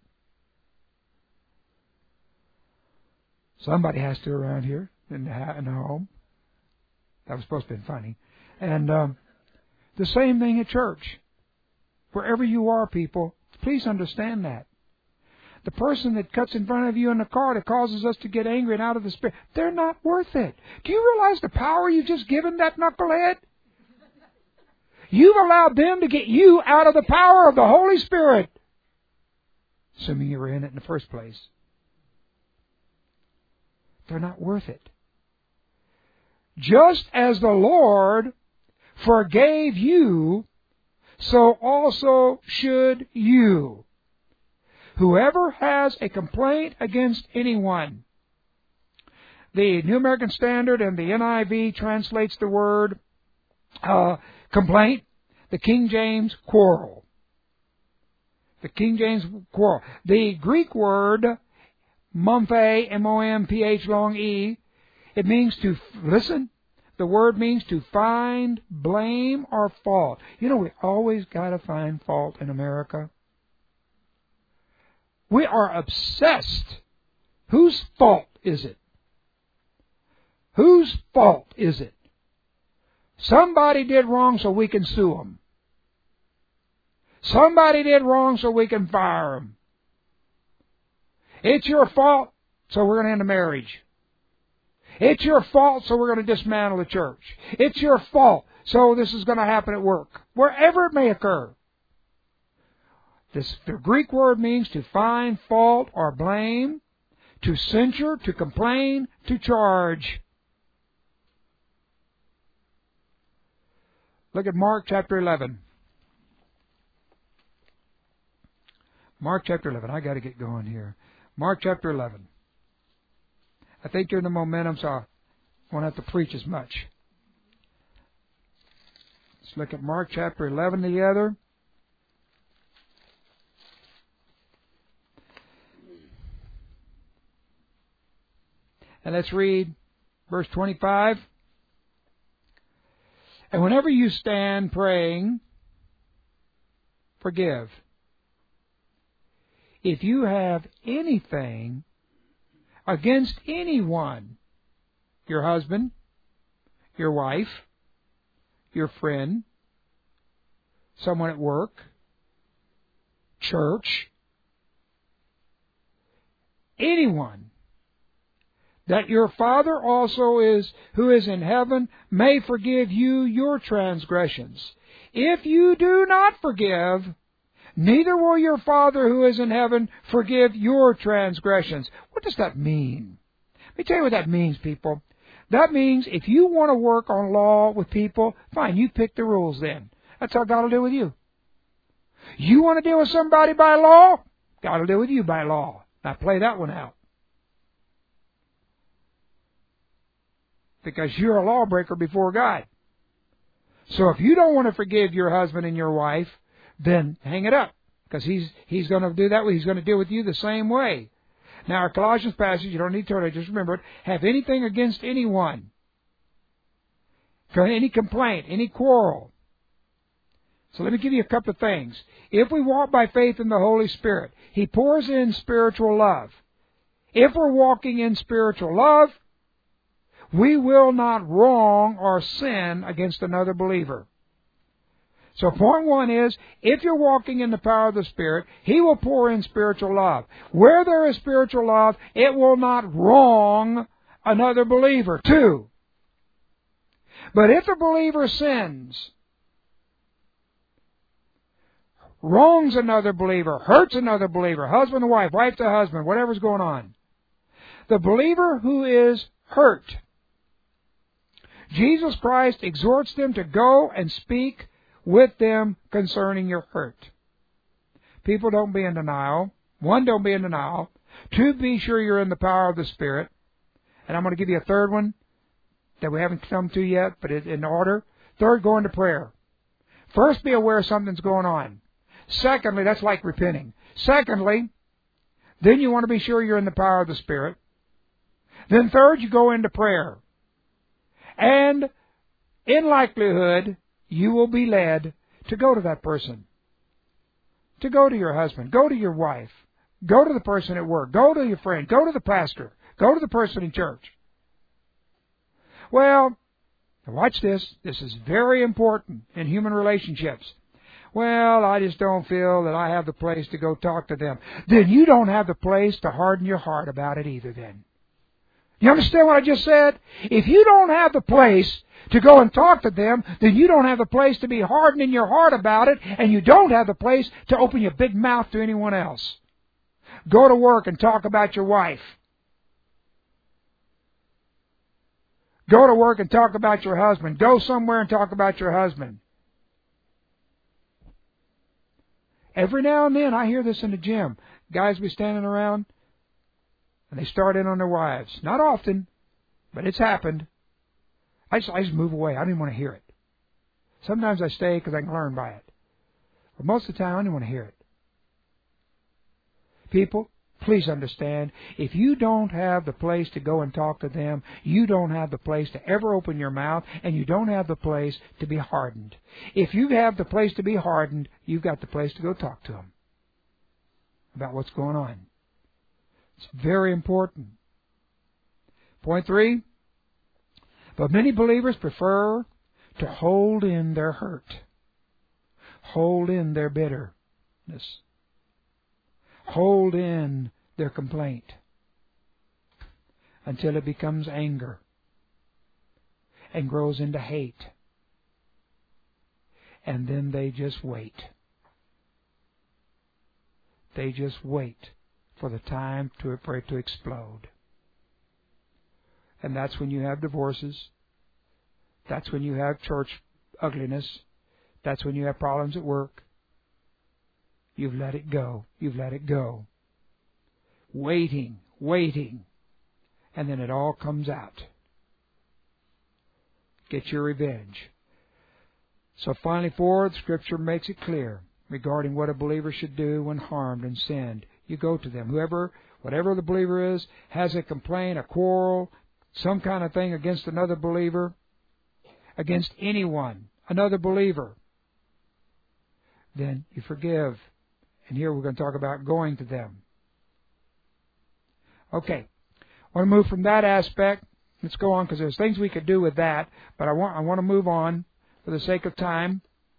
Somebody has to around here in the home. That was supposed to be funny. And the same thing at church. Wherever you are, people, please understand that. The person that cuts in front of you in the car that causes us to get angry and out of the Spirit, they're not worth it. Do you realize the power you've just given that knucklehead? You've allowed them to get you out of the power of the Holy Spirit. Assuming you were in it in the first place. They're not worth it. Just as the Lord forgave you, so also should you. Whoever has a complaint against anyone. The New American Standard and the NIV translates the word complaint. The King James, quarrel. The King James, quarrel. The Greek word, momphe, M-O-M-P-H long E, it means to, listen, the word means to find blame or fault. You know, we always got to find fault in America. We are obsessed. Whose fault is it? Whose fault is it? Somebody did wrong so we can sue them. Somebody did wrong so we can fire them. It's your fault, so we're going to end the marriage. It's your fault, so we're going to dismantle the church. It's your fault, so this is going to happen at work. Wherever it may occur. The Greek word means to find fault or blame, to censure, to complain, to charge. Look at Mark chapter 11. Mark chapter 11. I got to get going here. Mark chapter 11. I think you're in the momentum, so I won't have to preach as much. Let's look at Mark chapter 11 together. And let's read verse 25. And whenever you stand praying, forgive. If you have anything against anyone, your husband, your wife, your friend, someone at work, church, anyone, that your Father also who is in heaven may forgive you your transgressions. If you do not forgive, neither will your Father who is in heaven forgive your transgressions. What does that mean? Let me tell you what that means, people. That means if you want to work on law with people, fine, you pick the rules then. That's how God will deal with you. You want to deal with somebody by law? God will deal with you by law. Now play that one out. Because you're a lawbreaker before God. So if you don't want to forgive your husband and your wife, then hang it up. Because he's going to do that. He's going to deal with you the same way. Now our Colossians passage, you don't need to turn it, just remember it. Have anything against anyone. Any complaint, any quarrel. So let me give you a couple of things. If we walk by faith in the Holy Spirit, He pours in spiritual love. If we're walking in spiritual love, we will not wrong or sin against another believer. So point one is, if you're walking in the power of the Spirit, He will pour in spiritual love. Where there is spiritual love, it will not wrong another believer. Two, but if a believer sins, wrongs another believer, hurts another believer, husband to wife, wife to husband, whatever's going on, the believer who is hurt, Jesus Christ exhorts them to go and speak with them concerning your hurt. People, don't be in denial. One, don't be in denial. Two, be sure you're in the power of the Spirit. And I'm going to give you a third one that we haven't come to yet, but it's in order. Third, go into prayer. First, be aware something's going on. Secondly, that's like repenting. Secondly, then you want to be sure you're in the power of the Spirit. Then third, you go into prayer. And in likelihood, you will be led to go to that person. To go to your husband. Go to your wife. Go to the person at work. Go to your friend. Go to the pastor. Go to the person in church. Well, watch this. This is very important in human relationships. Well, I just don't feel that I have the place to go talk to them. Then you don't have the place to harden your heart about it either then. You understand what I just said? If you don't have the place to go and talk to them, then you don't have the place to be hardened in your heart about it, and you don't have the place to open your big mouth to anyone else. Go to work and talk about your wife. Go to work and talk about your husband. Go somewhere and talk about your husband. Every now and then, I hear this in the gym. Guys be standing around, and they start in on their wives. Not often, but it's happened. I just move away. I don't even want to hear it. Sometimes I stay because I can learn by it. But most of the time, I don't want to hear it. People, please understand, if you don't have the place to go and talk to them, you don't have the place to ever open your mouth, and you don't have the place to be hardened. If you have the place to be hardened, you've got the place to go talk to them about what's going on. It's very important. Point 3, but many believers prefer to hold in their hurt, hold in their bitterness, hold in their complaint until it becomes anger. and grows into hate. And then they just wait. They just wait for the time for it to explode. And that's when you have divorces. That's when you have church ugliness. That's when you have problems at work. You've let it go. You've let it go. Waiting. And then it all comes out. Get your revenge. So finally, 4, the Scripture makes it clear regarding what a believer should do when harmed and sinned. You go to them. Whatever the believer is, has a complaint, a quarrel, some kind of thing against another believer, against anyone, another believer, then you forgive. And here we're going to talk about going to them. Okay. I want to move from that aspect. Let's go on because there's things we could do with that, but I want to move on for the sake of time.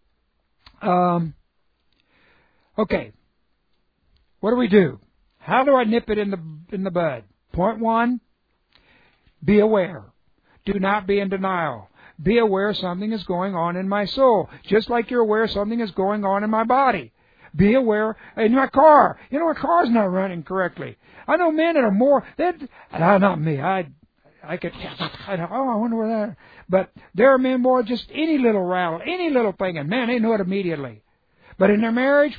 Okay. What do we do? How do I nip it in the bud? Point 1, be aware. Do not be in denial. Be aware something is going on in my soul, just like you're aware something is going on in my body. Be aware in my car. You know, my car's not running correctly. I know men that are more, not me. I wonder where that. But there are men more just any little rattle, any little thing, and man, they know it immediately. But in their marriage,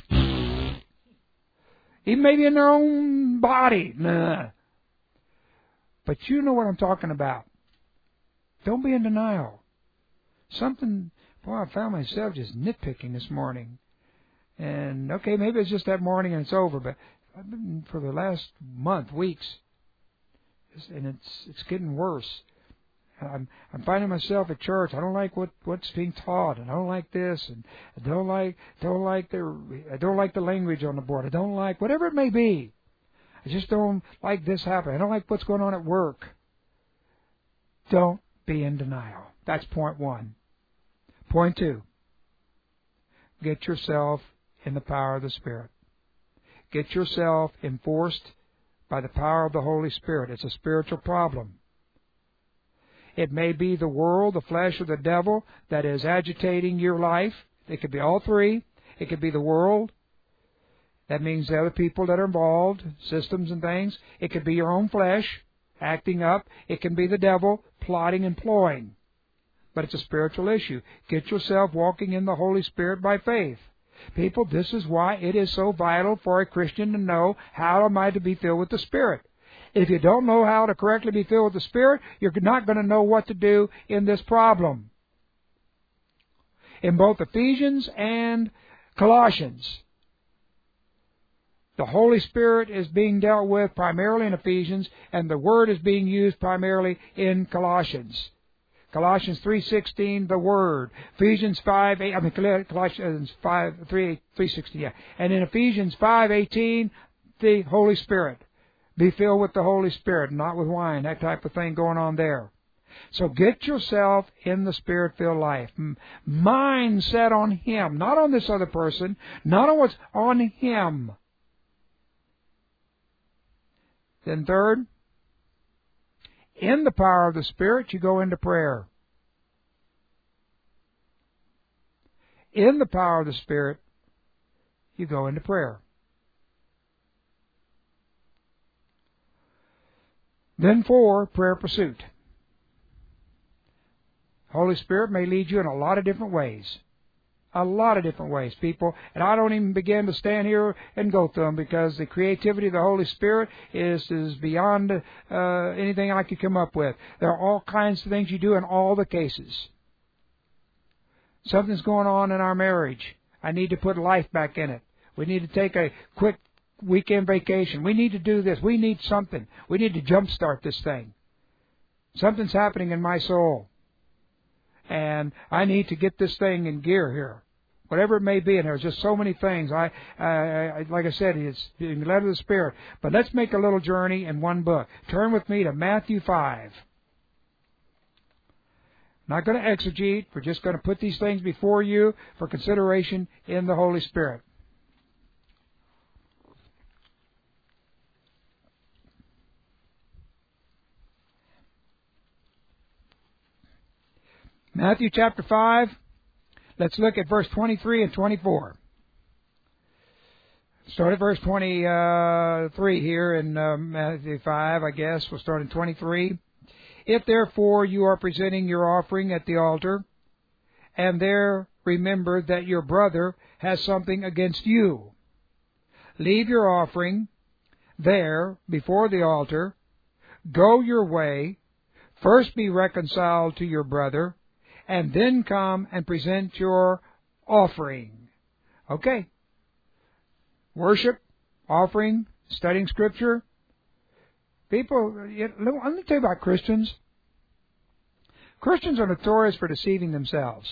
even maybe in their own body, nah. But you know what I'm talking about. Don't be in denial. I found myself just nitpicking this morning. And, okay, maybe it's just that morning and it's over, but I've been for the last month, weeks, and it's getting worse. I'm finding myself at church. I don't like what's being taught, and I don't like this, and I don't like the language on the board. I don't like whatever it may be. I just don't like this happening. I don't like what's going on at work. Don't be in denial. That's point 1. Point 2. Get yourself in the power of the Spirit. Get yourself enforced by the power of the Holy Spirit. It's a spiritual problem. It may be the world, the flesh, or the devil that is agitating your life. It could be all 3. It could be the world. That means the other people that are involved, systems and things. It could be your own flesh acting up. It can be the devil plotting and ploying. But it's a spiritual issue. Get yourself walking in the Holy Spirit by faith. People, this is why it is so vital for a Christian to know how am I to be filled with the Spirit. If you don't know how to correctly be filled with the Spirit, you're not going to know what to do in this problem. In both Ephesians and Colossians, the Holy Spirit is being dealt with primarily in Ephesians, and the Word is being used primarily in Colossians. Colossians 3:16, the Word. Colossians 3:16, yeah. And in Ephesians 5:18, the Holy Spirit. Be filled with the Holy Spirit, not with wine, that type of thing going on there. So get yourself in the Spirit-filled life. Mind set on Him, not on this other person, not on what's on Him. Then third, in the power of the Spirit, you go into prayer. In the power of the Spirit, you go into prayer. Then 4, prayer pursuit. Holy Spirit may lead you in a lot of different ways. A lot of different ways, people. And I don't even begin to stand here and go through them because the creativity of the Holy Spirit is beyond anything I could come up with. There are all kinds of things you do in all the cases. Something's going on in our marriage. I need to put life back in it. We need to take a quick weekend vacation. We need to do this. We need something. We need to jumpstart this thing. Something's happening in my soul. And I need to get this thing in gear here. Whatever it may be, and there's just so many things. Like I said, it's being led of the Spirit. But let's make a little journey in one book. Turn with me to Matthew 5. Not going to exegete. We're just going to put these things before you for consideration in the Holy Spirit. Matthew chapter 5. Let's look at verse 23 and 24. Start at verse 23 here in Matthew 5, I guess. We'll start in 23. If therefore you are presenting your offering at the altar, and there remember that your brother has something against you, leave your offering there before the altar, go your way, first be reconciled to your brother, and then come and present your offering. Okay. Worship, offering, studying Scripture. People, let me tell you about Christians. Christians are notorious for deceiving themselves.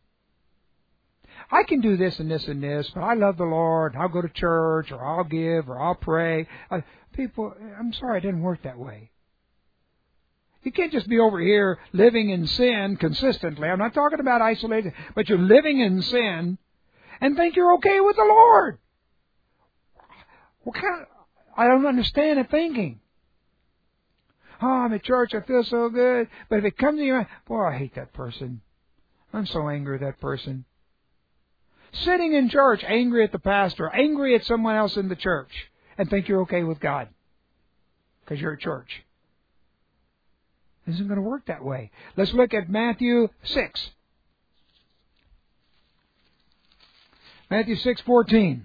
I can do this and this and this, but I love the Lord, and I'll go to church, or I'll give, or I'll pray. People, I'm sorry, it doesn't work that way. You can't just be over here living in sin consistently. I'm not talking about isolated, but you're living in sin and think you're okay with the Lord. I don't understand that thinking. Oh, I'm at church, I feel so good. But if it comes to you, boy, I hate that person. I'm so angry at that person. Sitting in church, angry at the pastor, angry at someone else in the church, and think you're okay with God because you're at church. It isn't going to work that way. Let's look at Matthew 6. Matthew 6:14.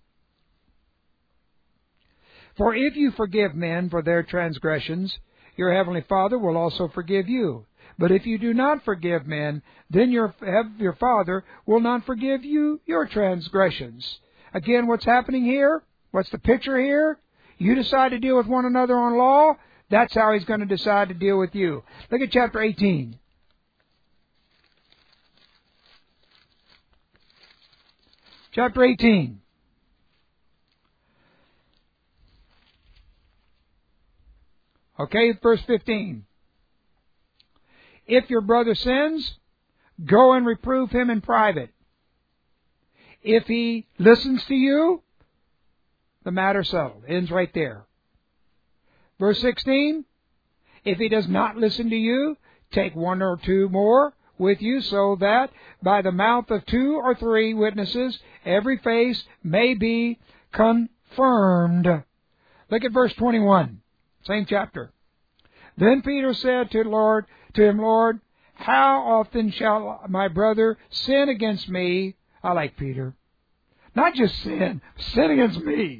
For if you forgive men for their transgressions, your heavenly Father will also forgive you. But if you do not forgive men, then your Father will not forgive you your transgressions. Again, what's happening here? What's the picture here? You decide to deal with one another on law. That's how He's going to decide to deal with you. Look at chapter 18. Chapter 18. Okay, verse 15. If your brother sins, go and reprove him in private. If he listens to you, the matter's settled. Ends right there. Verse 16. If he does not listen to you, take one or two more with you, so that by the mouth of 2 or 3 witnesses every face may be confirmed. Look at verse 21. Same chapter. Then Peter said to him, Lord, how often shall my brother sin against me? I like Peter. Not just sin against me.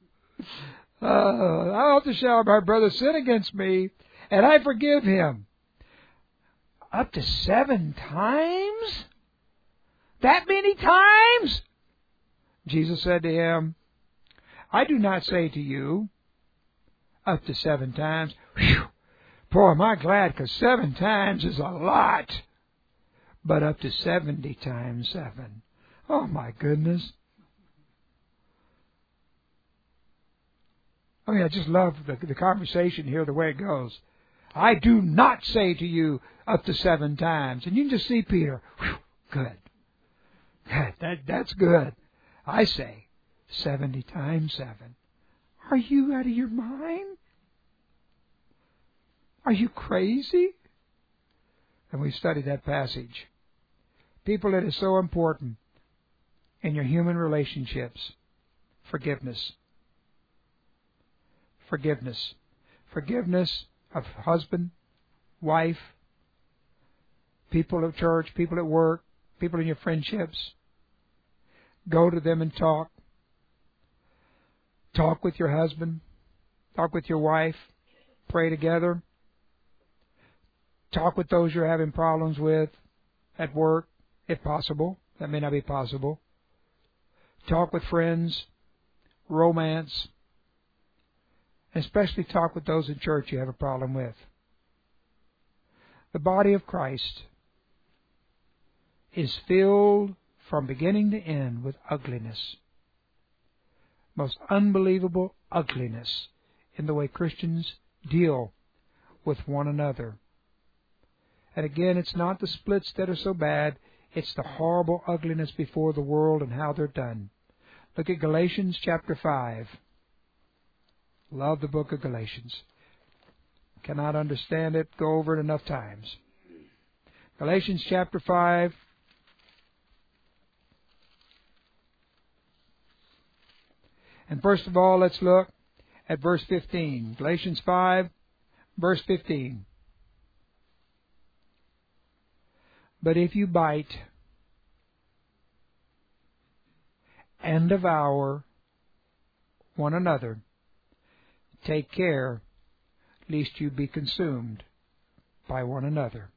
How often shall my brother sin against me, and I forgive him? Up to 7 times? That many times? Jesus said to him, I do not say to you, up to 7 times. Whew. Boy, am I glad, because 7 times is a lot. But up to 70 times 7. Oh, my goodness. I mean, I just love the conversation here, the way it goes. I do not say to you up to 7 times. And you can just see Peter. Whew, good. That's good. I say 70 times 7. Are you out of your mind? Are you crazy? And we studied that passage. People, it is so important in your human relationships. Forgiveness. Forgiveness. Forgiveness of husband, wife, people at church, people at work, people in your friendships. Go to them and talk. Talk with your husband. Talk with your wife. Pray together. Talk with those you're having problems with at work, if possible. That may not be possible. Talk with friends. Romance. Especially talk with those in church you have a problem with. The body of Christ is filled from beginning to end with ugliness. Most unbelievable ugliness in the way Christians deal with one another. And again, it's not the splits that are so bad. It's the horrible ugliness before the world and how they're done. Look at Galatians chapter 5. Love the book of Galatians. Cannot understand it. Go over it enough times. Galatians chapter 5. And first of all, let's look at verse 15. Galatians 5, verse 15. But if you bite and devour one another, take care lest you be consumed by one another.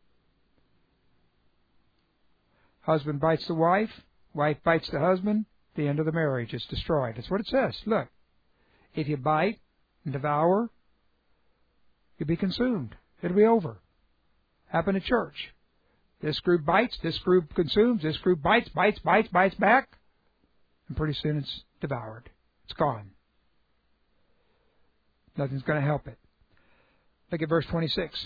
Husband bites the wife, wife bites the husband, the end of the marriage is destroyed. That's what it says. Look, if you bite and devour, you'll be consumed. It'll be over. Happened at church. This group bites, this group consumes, this group bites back, and pretty soon it's devoured. It's gone. Nothing's going to help it. Look at verse 26.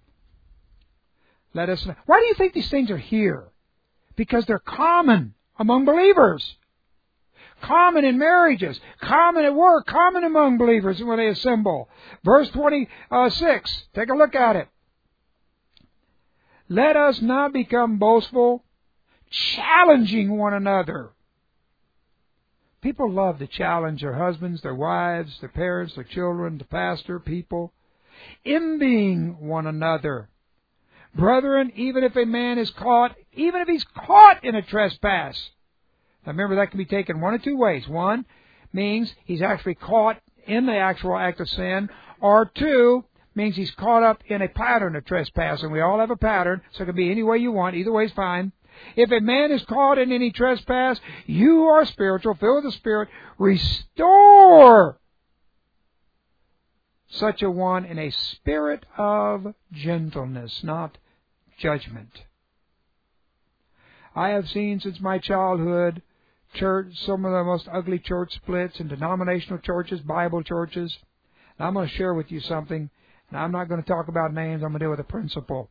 Let us know. Why do you think these things are here? Because they're common among believers. Common in marriages, common at work, common among believers when they assemble. Verse 26, take a look at it. Let us not become boastful, challenging one another. People love to challenge their husbands, their wives, their parents, their children, the pastor, people. Envying one another. Brethren, even if a man is caught, even if he's caught in a trespass. Now remember, that can be taken one of two ways. One means he's actually caught in the actual act of sin, or two means he's caught up in a pattern of trespass, and we all have a pattern, so it can be any way you want. Either way is fine. If a man is caught in any trespass, you are spiritual, filled with the Spirit, restore such a one in a spirit of gentleness, not judgment. I have seen since my childhood some of the most ugly church splits in denominational churches, Bible churches. And I'm going to share with you something, and I'm not going to talk about names, I'm going to deal with a principle.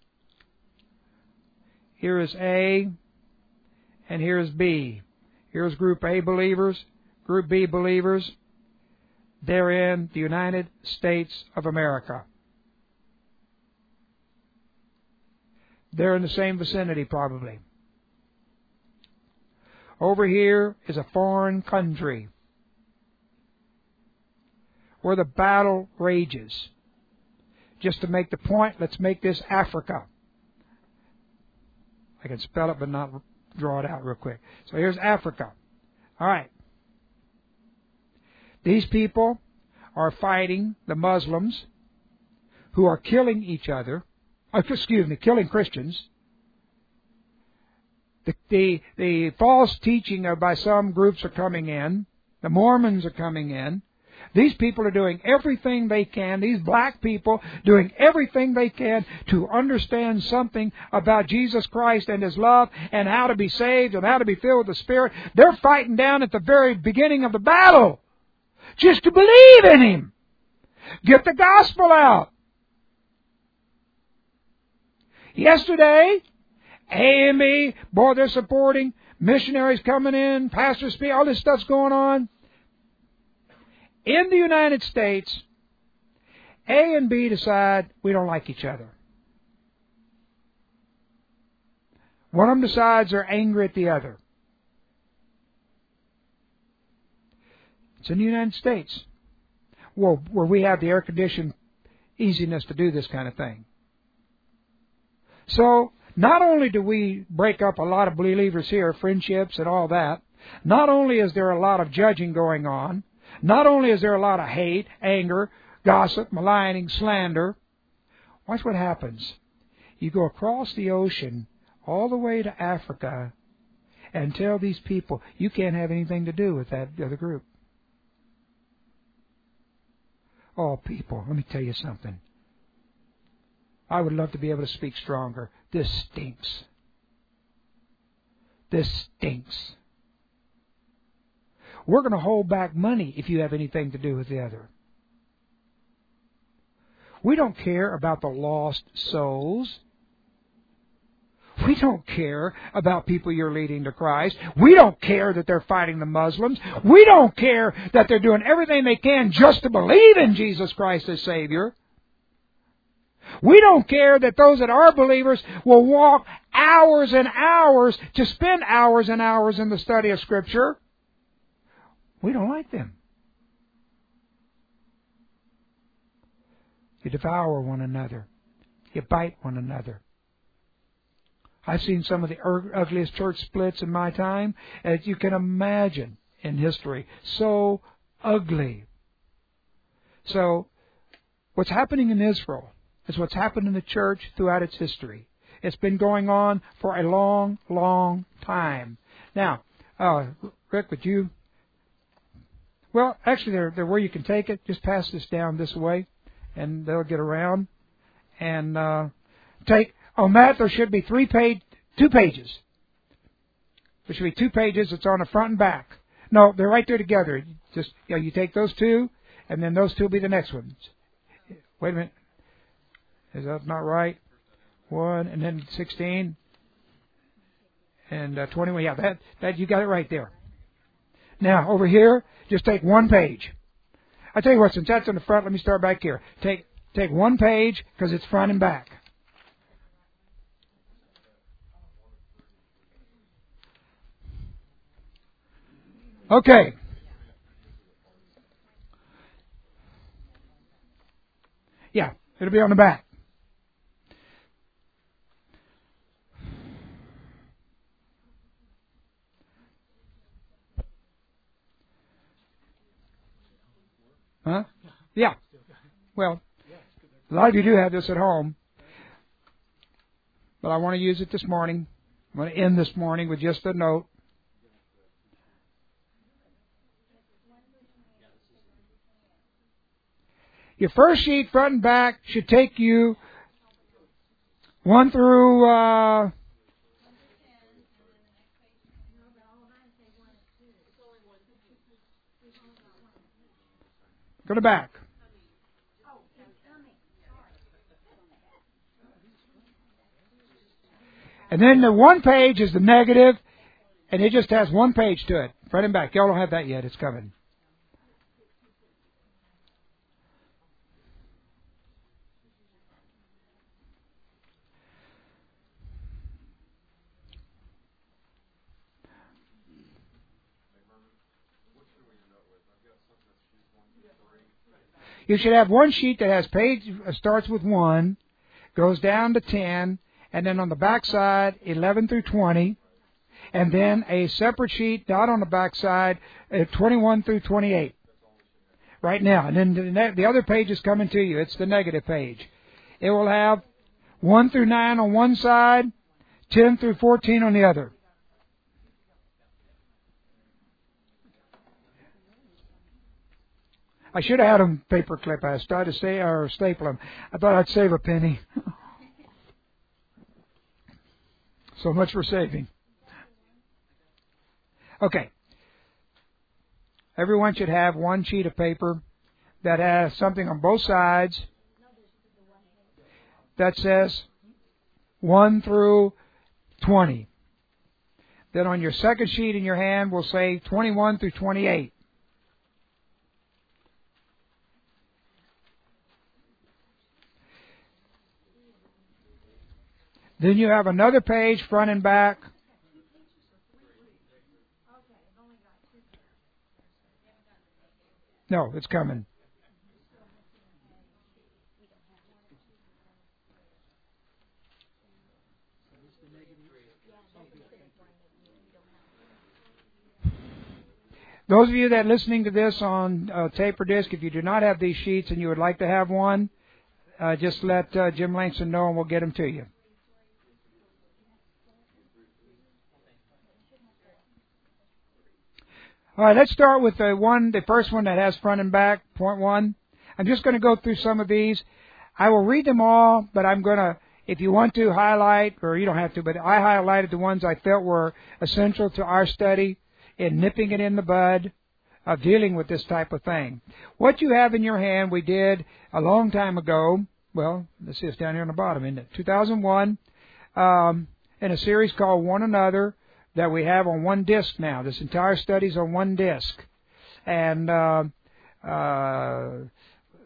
Here is A, and here is B. Here's Group A believers, Group B believers. They're in the United States of America. They're in the same vicinity, probably. Over here is a foreign country where the battle rages. Just to make the point, let's make this Africa. I can spell it but not draw it out real quick. So here's Africa. All right. These people are fighting the Muslims who are killing each other. Killing Christians. The false teaching by some groups are coming in. The Mormons are coming in. These people are doing everything they can, these black people doing everything they can to understand something about Jesus Christ and His love and how to be saved and how to be filled with the Spirit. They're fighting down at the very beginning of the battle just to believe in Him. Get the gospel out. Yesterday, AME, boy, they're supporting missionaries coming in, pastors speaking, all this stuff's going on. In the United States, A and B decide we don't like each other. One of them decides they're angry at the other. It's in the United States, where we have the air-conditioned easiness to do this kind of thing. So, not only do we break up a lot of believers here, friendships and all that, not only is there a lot of judging going on, not only is there a lot of hate, anger, gossip, maligning, slander. Watch what happens. You go across the ocean all the way to Africa and tell these people you can't have anything to do with that other group. Oh, people, let me tell you something. I would love to be able to speak stronger. This stinks. This stinks. We're going to hold back money if you have anything to do with the other. We don't care about the lost souls. We don't care about people you're leading to Christ. We don't care that they're fighting the Muslims. We don't care that they're doing everything they can just to believe in Jesus Christ as Savior. We don't care that those that are believers will walk hours and hours to spend hours and hours in the study of Scripture. We don't like them. You devour one another. You bite one another. I've seen some of the ugliest church splits in my time, as you can imagine in history. So ugly. So, what's happening in Israel is what's happened in the church throughout its history. It's been going on for a long, long time. Now, Rick, would you... Well, actually, they're where you can take it. Just pass this down this way, and they'll get around. And take... On that, there should be 2 pages. There should be 2 pages. It's on the front and back. No, they're right there together. Just you take those 2, and then those 2 will be the next ones. Wait a minute. Is that not right? 1, and then 16, and 21. Yeah, that you got it right there. Now, over here, just take 1 page. I tell you what, since that's in the front, let me start back here. Take 1 page, because it's front and back. Okay. Yeah, it'll be on the back. Huh? Yeah. Well, a lot of you do have this at home. But I want to use it this morning. I'm going to end this morning with just a note. Your first sheet, front and back, should take you 1 through... Go to back. And then the 1 page is the negative, and it just has 1 page to it, front and back. Y'all don't have that yet. It's coming. You should have 1 sheet that has page starts with 1, goes down to 10, and then on the back side 11 through 20, and then a separate sheet not on the back side 21 through 28. Right now, and then the other page is coming to you. It's the negative page. It will have 1 through 9 on one side, 10 through 14 on the other. I should have had them paperclip. I tried to say or staple them. I thought I'd save a penny. So much for saving. Okay. Everyone should have 1 sheet of paper that has something on both sides that says 1 through 20. Then on your second sheet in your hand will say 21 through 28. Then you have another page, front and back. No, it's coming. Those of you that are listening to this on tape or disc, if you do not have these sheets and you would like to have one, just let Jim Langston know and we'll get them to you. All right, let's start with the first one that has front and back, point 1. I'm just going to go through some of these. I will read them all, but I'm going to, if you want to highlight, or you don't have to, but I highlighted the ones I felt were essential to our study in nipping it in the bud of dealing with this type of thing. What you have in your hand, we did a long time ago. Well, let's see, it's down here on the bottom, isn't it? 2001, in a series called One Another, that we have on 1 disc now. This entire study's on 1 disc. And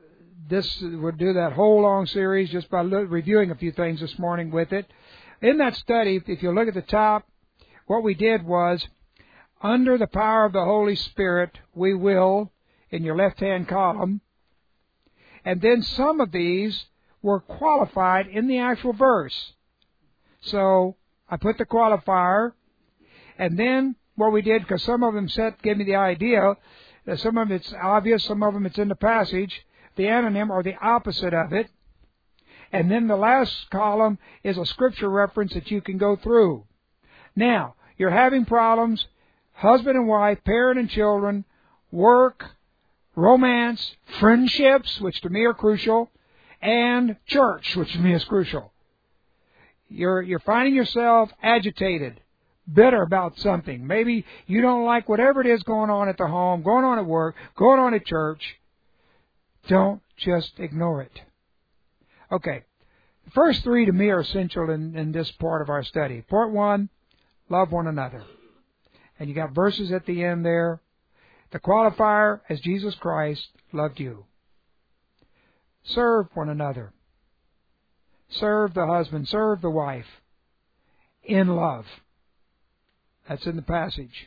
we'll do that whole long series just by reviewing a few things this morning with it. In that study, if you look at the top, what we did was, under the power of the Holy Spirit, we will, in your left-hand column, and then some of these were qualified in the actual verse. So I put the qualifier, and then what we did, because some of them gave me the idea, that some of them it's obvious, some of them it's in the passage, the anonym or the opposite of it. And then the last column is a scripture reference that you can go through. Now, you're having problems, husband and wife, parent and children, work, romance, friendships, which to me are crucial, and church, which to me is crucial. You're finding yourself agitated, bitter about something. Maybe you don't like whatever it is going on at the home, going on at work, going on at church. Don't just ignore it. Okay. The first three to me are essential in this part of our study. Part 1, love one another. And you got verses at the end there. The qualifier, as Jesus Christ loved you. Serve one another. Serve the husband, serve the wife in love. That's in the passage.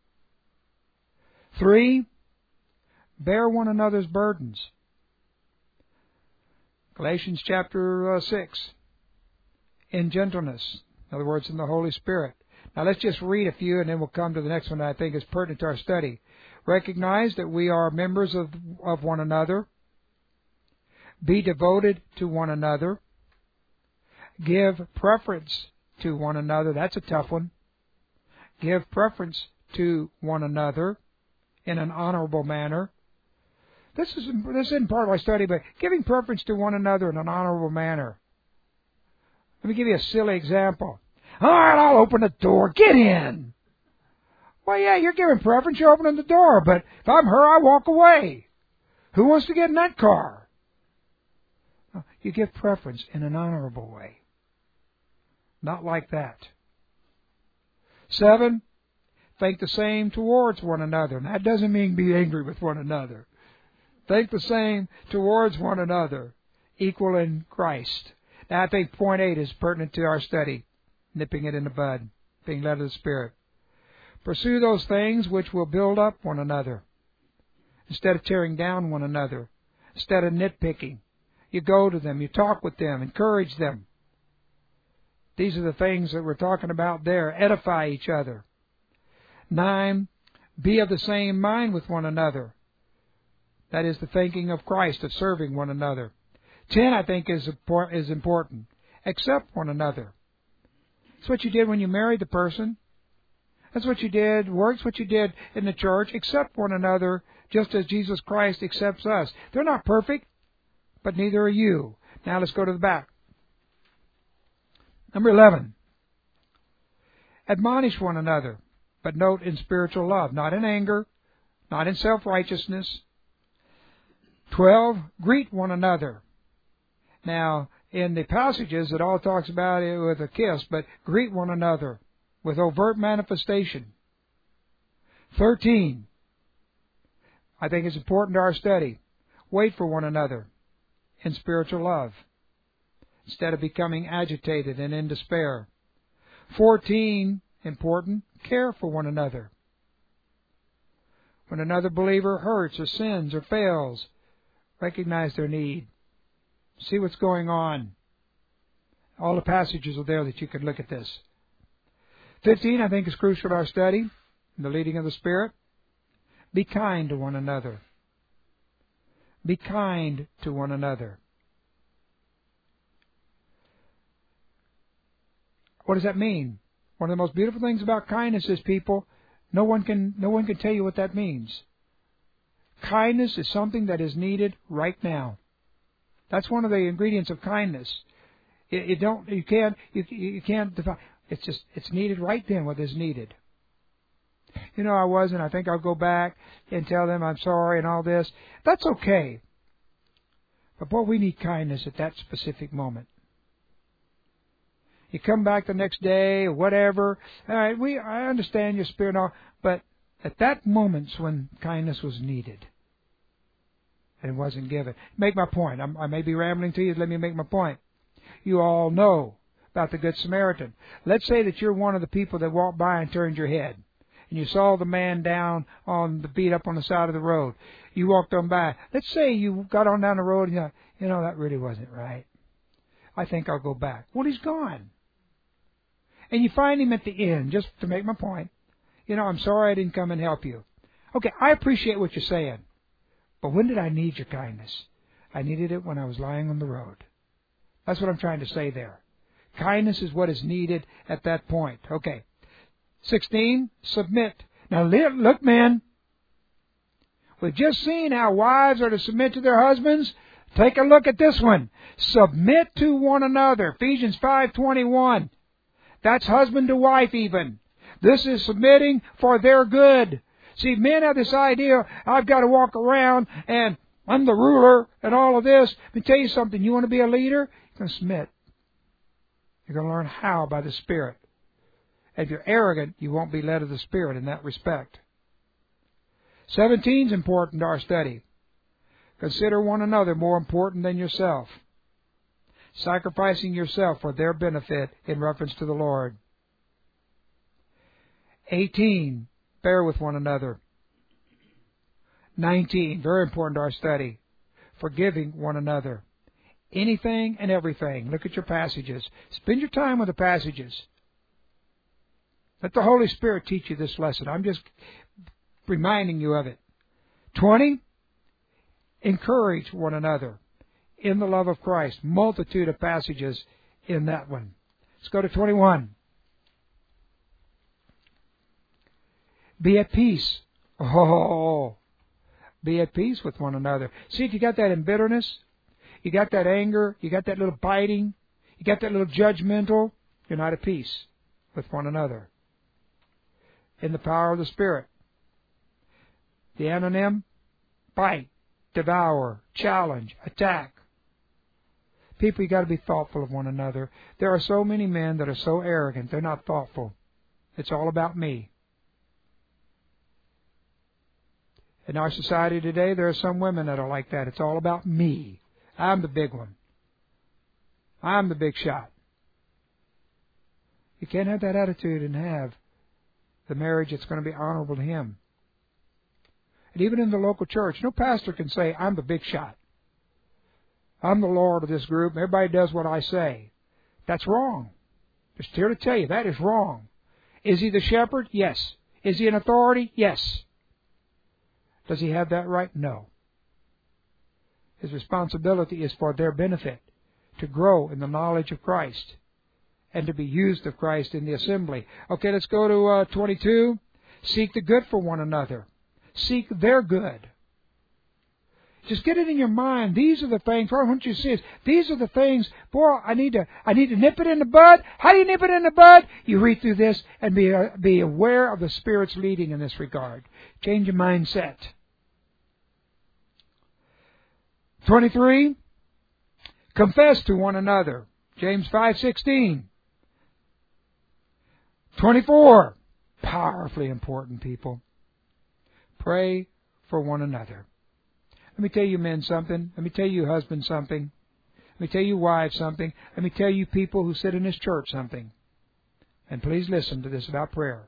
3, bear one another's burdens. Galatians chapter 6. In gentleness. In other words, in the Holy Spirit. Now let's just read a few and then we'll come to the next one that I think is pertinent to our study. Recognize that we are members of one another. Be devoted to one another. Give preference to one another. That's a tough one. Give preference to one another in an honorable manner. This isn't part of our study, but giving preference to one another in an honorable manner. Let me give you a silly example. All right, I'll open the door. Get in. Well, yeah, you're giving preference. You're opening the door. But if I'm her, I walk away. Who wants to get in that car? You give preference in an honorable way. Not like that. 7, think the same towards one another. And that doesn't mean be angry with one another. Think the same towards one another, equal in Christ. Now, I think point 8 is pertinent to our study, nipping it in the bud, being led of the Spirit. Pursue those things which will build up one another, instead of tearing down one another, instead of nitpicking. You go to them, you talk with them, encourage them. These are the things that we're talking about there. Edify each other. 9, be of the same mind with one another. That is the thinking of Christ, of serving one another. 10, I think, is important. Accept one another. That's what you did when you married the person. That's what you did. Works what you did in the church. Accept one another just as Jesus Christ accepts us. They're not perfect, but neither are you. Now let's go to the back. Number 11. Admonish one another, but note in spiritual love, not in anger, not in self-righteousness. 12. Greet one another. Now, in the passages, it all talks about it with a kiss, but greet one another with overt manifestation. 13. I think it's important to our study. Wait for one another in spiritual love, instead of becoming agitated and in despair. 14, important, care for one another. When another believer hurts or sins or fails, recognize their need. See what's going on. All the passages are there that you can look at this. 15, I think, is crucial to our study, in the leading of the Spirit. Be kind to one another. Be kind to one another. What does that mean? One of the most beautiful things about kindness is, people, no one can tell you what that means. Kindness is something that is needed right now. That's one of the ingredients of kindness. You can't define. It's needed right then. What is needed. I think I'll go back and tell them I'm sorry and all this. That's okay. But boy, we need kindness at that specific moment. You come back the next day or whatever. All right, I understand your spirit, but at that moment's when kindness was needed. and it wasn't given. Make my point. I may be rambling to you. Let me make my point. You all know about the Good Samaritan. Let's say that you're one of the people that walked by and turned your head, and you saw the man down on the beat up on the side of the road. You walked on by. Let's say you got on down the road and you thought, you know, that really wasn't right. I think I'll go back. Well, he's gone. And you find him at the end, just to make my point. You know, I'm sorry I didn't come and help you. Okay, I appreciate what you're saying. But when did I need your kindness? I needed it when I was lying on the road. That's what I'm trying to say there. Kindness is what is needed at that point. Okay. 16, submit. Now look, men. We've just seen how wives are to submit to their husbands. Take a look at this one. Submit to one another. Ephesians 5:21. That's husband to wife even. This is submitting for their good. See, men have this idea, I've got to walk around and I'm the ruler and all of this. Let me tell you something. You want to be a leader? You're going to submit. You're going to learn how by the Spirit. If you're arrogant, you won't be led of the Spirit in that respect. 17 is important to our study. Consider one another more important than yourself. Sacrificing yourself for their benefit in reference to the Lord. 18, bear with one another. 19, very important to our study. Forgiving one another. Anything and everything. Look at your passages. Spend your time with the passages. Let the Holy Spirit teach you this lesson. I'm just reminding you of it. 20, encourage one another in the love of Christ. Multitude of passages in that one. Let's go to 21. Be at peace. Oh, be at peace with one another. See, if you got that in bitterness, you got that anger, you got that little biting, you got that little judgmental, you're not at peace with one another. In the power of the Spirit. The anonym, bite, devour, challenge, attack. People, you got to be thoughtful of one another. There are so many men that are so arrogant, they're not thoughtful. It's all about me. In our society today, there are some women that are like that. It's all about me. I'm the big one. I'm the big shot. You can't have that attitude and have the marriage that's going to be honorable to Him. And even in the local church, no pastor can say, I'm the big shot. I'm the Lord of this group. Everybody does what I say. That's wrong. Just here to tell you, that is wrong. Is He the shepherd? Yes. Is He an authority? Yes. Does He have that right? No. His responsibility is for their benefit, to grow in the knowledge of Christ, and to be used of Christ in the assembly. Okay, let's go to 22. Seek the good for one another. Seek their good. Just get it in your mind. These are the things. What I want you to see is, these are the things. Boy, I need to nip it in the bud. How do you nip it in the bud? You read through this and be aware of the Spirit's leading in this regard. Change your mindset. 23. Confess to one another. James 5:16. 24. Powerfully important, people. Pray for one another. Let me tell you men something. Let me tell you husbands something. Let me tell you wives something. Let me tell you people who sit in this church something. And please listen to this about prayer.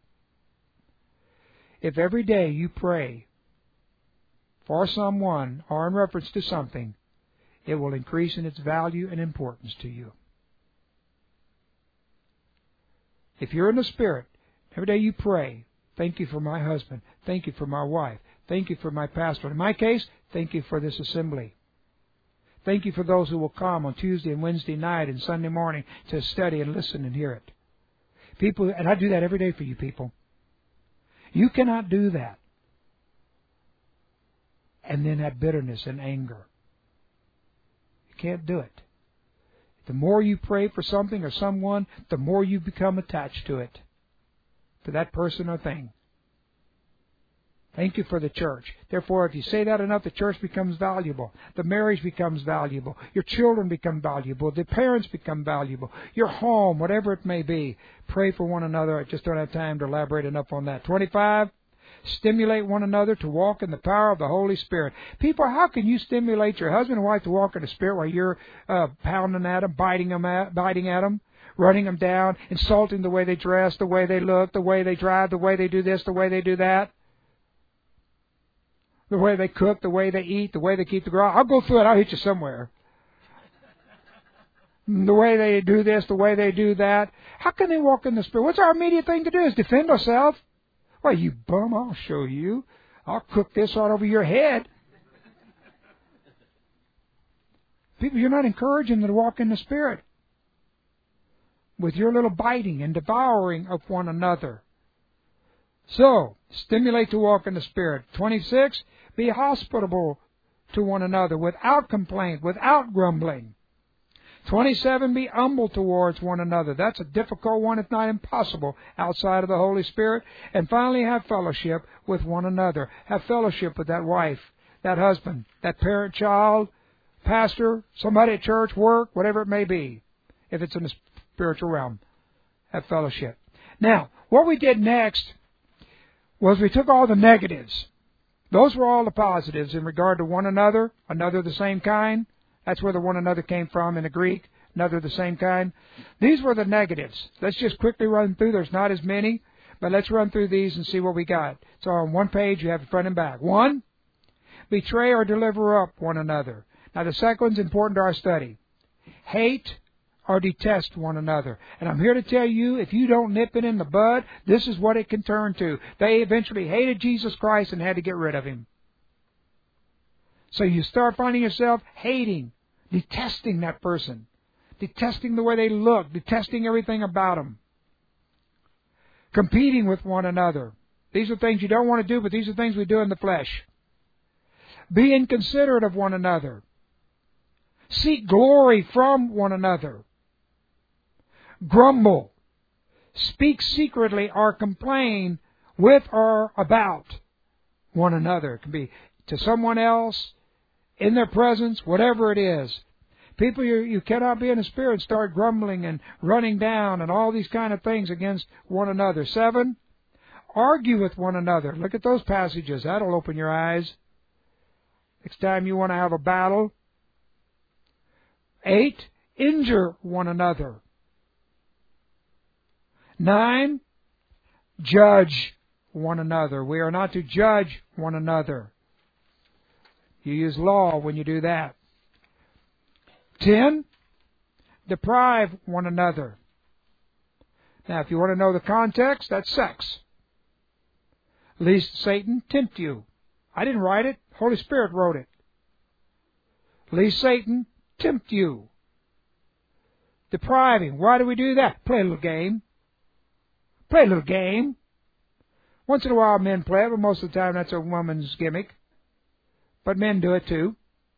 If every day you pray for someone or in reference to something, it will increase in its value and importance to you. If you're in the Spirit, every day you pray, thank you for my husband, thank you for my wife, thank you for my pastor. In my case, thank you for this assembly. Thank you for those who will come on Tuesday and Wednesday night and Sunday morning to study and listen and hear it. People, and I do that every day for you people. You cannot do that and then have bitterness and anger. You can't do it. The more you pray for something or someone, the more you become attached to it, to that person or thing. Thank you for the church. Therefore, if you say that enough, the church becomes valuable. The marriage becomes valuable. Your children become valuable. The parents become valuable. Your home, whatever it may be. Pray for one another. I just don't have time to elaborate enough on that. 25, Stimulate one another to walk in the power of the Holy Spirit. People, how can you stimulate your husband and wife to walk in the Spirit while you're pounding at them, biting at them, running them down, insulting the way they dress, the way they look, the way they drive, the way they do this, the way they do that, the way they cook, the way they eat, the way they keep the garage? I'll go through it. I'll hit you somewhere. The way they do this, the way they do that. How can they walk in the Spirit? What's our immediate thing to do? Is defend ourselves? Why, you bum, I'll show you. I'll cook this right over your head. People, you're not encouraging them to walk in the Spirit with your little biting and devouring of one another. So, stimulate to walk in the Spirit. 26, be hospitable to one another without complaint, without grumbling. 27, be humble towards one another. That's a difficult one, if not impossible, outside of the Holy Spirit. And finally, have fellowship with one another. Have fellowship with that wife, that husband, that parent, child, pastor, somebody at church, work, whatever it may be, if it's in the spiritual realm. Have fellowship. Now, what we did next was we took all the negatives. Those were all the positives in regard to one another the same kind. That's where the one another came from in the Greek, another the same kind. These were the negatives. Let's just quickly run through. There's not as many, but let's run through these and see what we got. So on one page, you have the front and back. 1, betray or deliver up one another. Now the second one's important to our study. Hate or detest one another. And I'm here to tell you, if you don't nip it in the bud, this is what it can turn to. They eventually hated Jesus Christ and had to get rid of Him. So you start finding yourself hating, detesting that person, detesting the way they look, detesting everything about them, competing with one another. These are things you don't want to do, but these are things we do in the flesh. Be inconsiderate of one another. Seek glory from one another. Grumble. Speak secretly or complain with or about one another. It can be to someone else, in their presence, whatever it is. People, you cannot be in the Spirit and start grumbling and running down and all these kind of things against one another. 7, argue with one another. Look at those passages. That'll open your eyes. Next time you want to have a battle. 8, injure one another. 9, judge one another. We are not to judge one another. You use law when you do that. 10, deprive one another. Now, if you want to know the context, that's sex. Lest Satan tempt you. I didn't write it. Holy Spirit wrote it. Lest Satan tempt you. Depriving. Why do we do that? Play a little game. Play a little game. Once in a while men play it, but most of the time that's a woman's gimmick. But men do it too.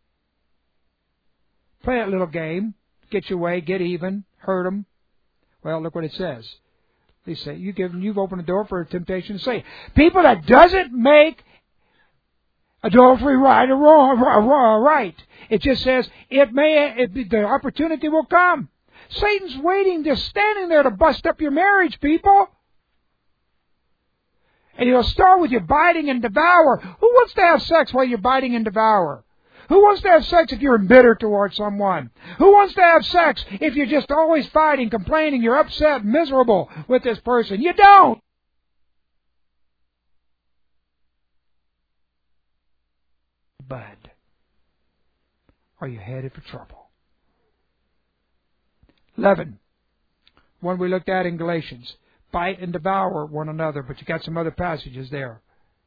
Play that little game. Get your way, get even, hurt them. Well, look what it says. They say, you've opened the door for temptation to say. People, that doesn't make adultery right or wrong, right. It just says the opportunity will come. Satan's waiting, just standing there to bust up your marriage, people. And he'll start with you biting and devour. Who wants to have sex while you're biting and devour? Who wants to have sex if you're embittered towards someone? Who wants to have sex if you're just always fighting, complaining, you're upset, miserable with this person? You don't. Bud, are you headed for trouble? 11, one we looked at in Galatians. Bite and devour one another, but you got some other passages there.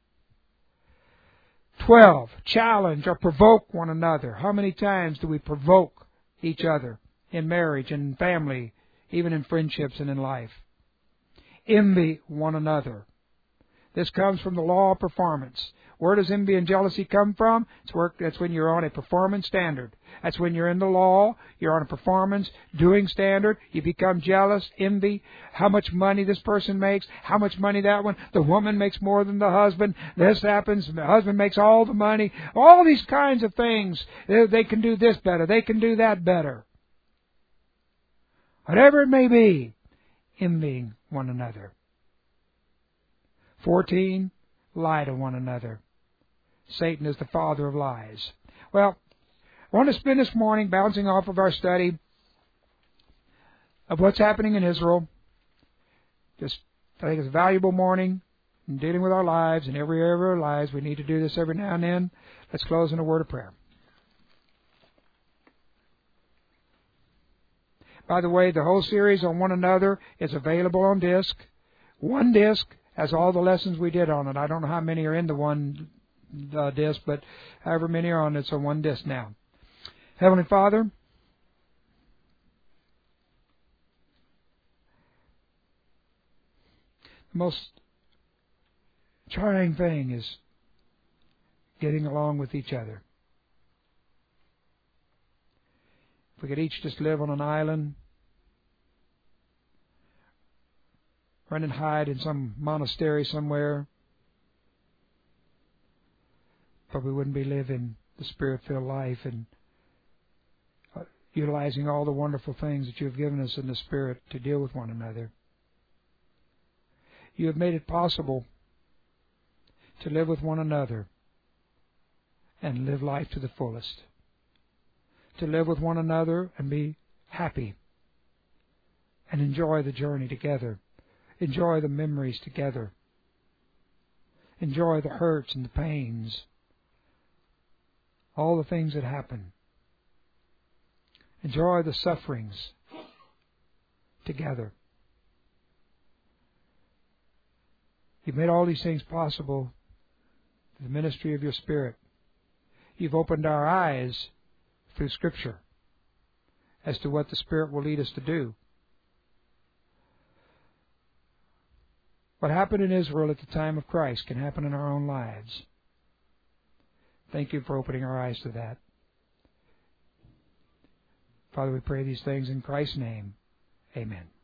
12, challenge or provoke one another. How many times do we provoke each other in marriage and in family, even in friendships and in life? Envy one another. This comes from the law of performance. Where does envy and jealousy come from? That's when you're on a performance standard. That's when you're in the law, you're on a performance, doing standard, you become jealous, envy, how much money this person makes, how much money that one, the woman makes more than the husband, this happens, the husband makes all the money, all these kinds of things. They can do this better, they can do that better. Whatever it may be, envying one another. 14, lie to one another. Satan is the father of lies. Well, I want to spend this morning bouncing off of our study of what's happening in Israel. I think it's a valuable morning in dealing with our lives and every area of our lives. We need to do this every now and then. Let's close in a word of prayer. By the way, the whole series on one another is available on disc. One disc has all the lessons we did on it. I don't know how many are in the one disc, but however many are on it, it's on one disc now. Heavenly Father, the most trying thing is getting along with each other. If we could each just live on an island, run and hide in some monastery somewhere, but we wouldn't be living the Spirit-filled life and utilizing all the wonderful things that you have given us in the Spirit to deal with one another. You have made it possible to live with one another and live life to the fullest. To live with one another and be happy and enjoy the journey together. Enjoy the memories together. Enjoy the hurts and the pains. All the things that happen. Enjoy the sufferings together. You've made all these things possible through the ministry of your Spirit. You've opened our eyes through Scripture as to what the Spirit will lead us to do. What happened in Israel at the time of Christ can happen in our own lives. Thank you for opening our eyes to that. Father, we pray these things in Christ's name. Amen.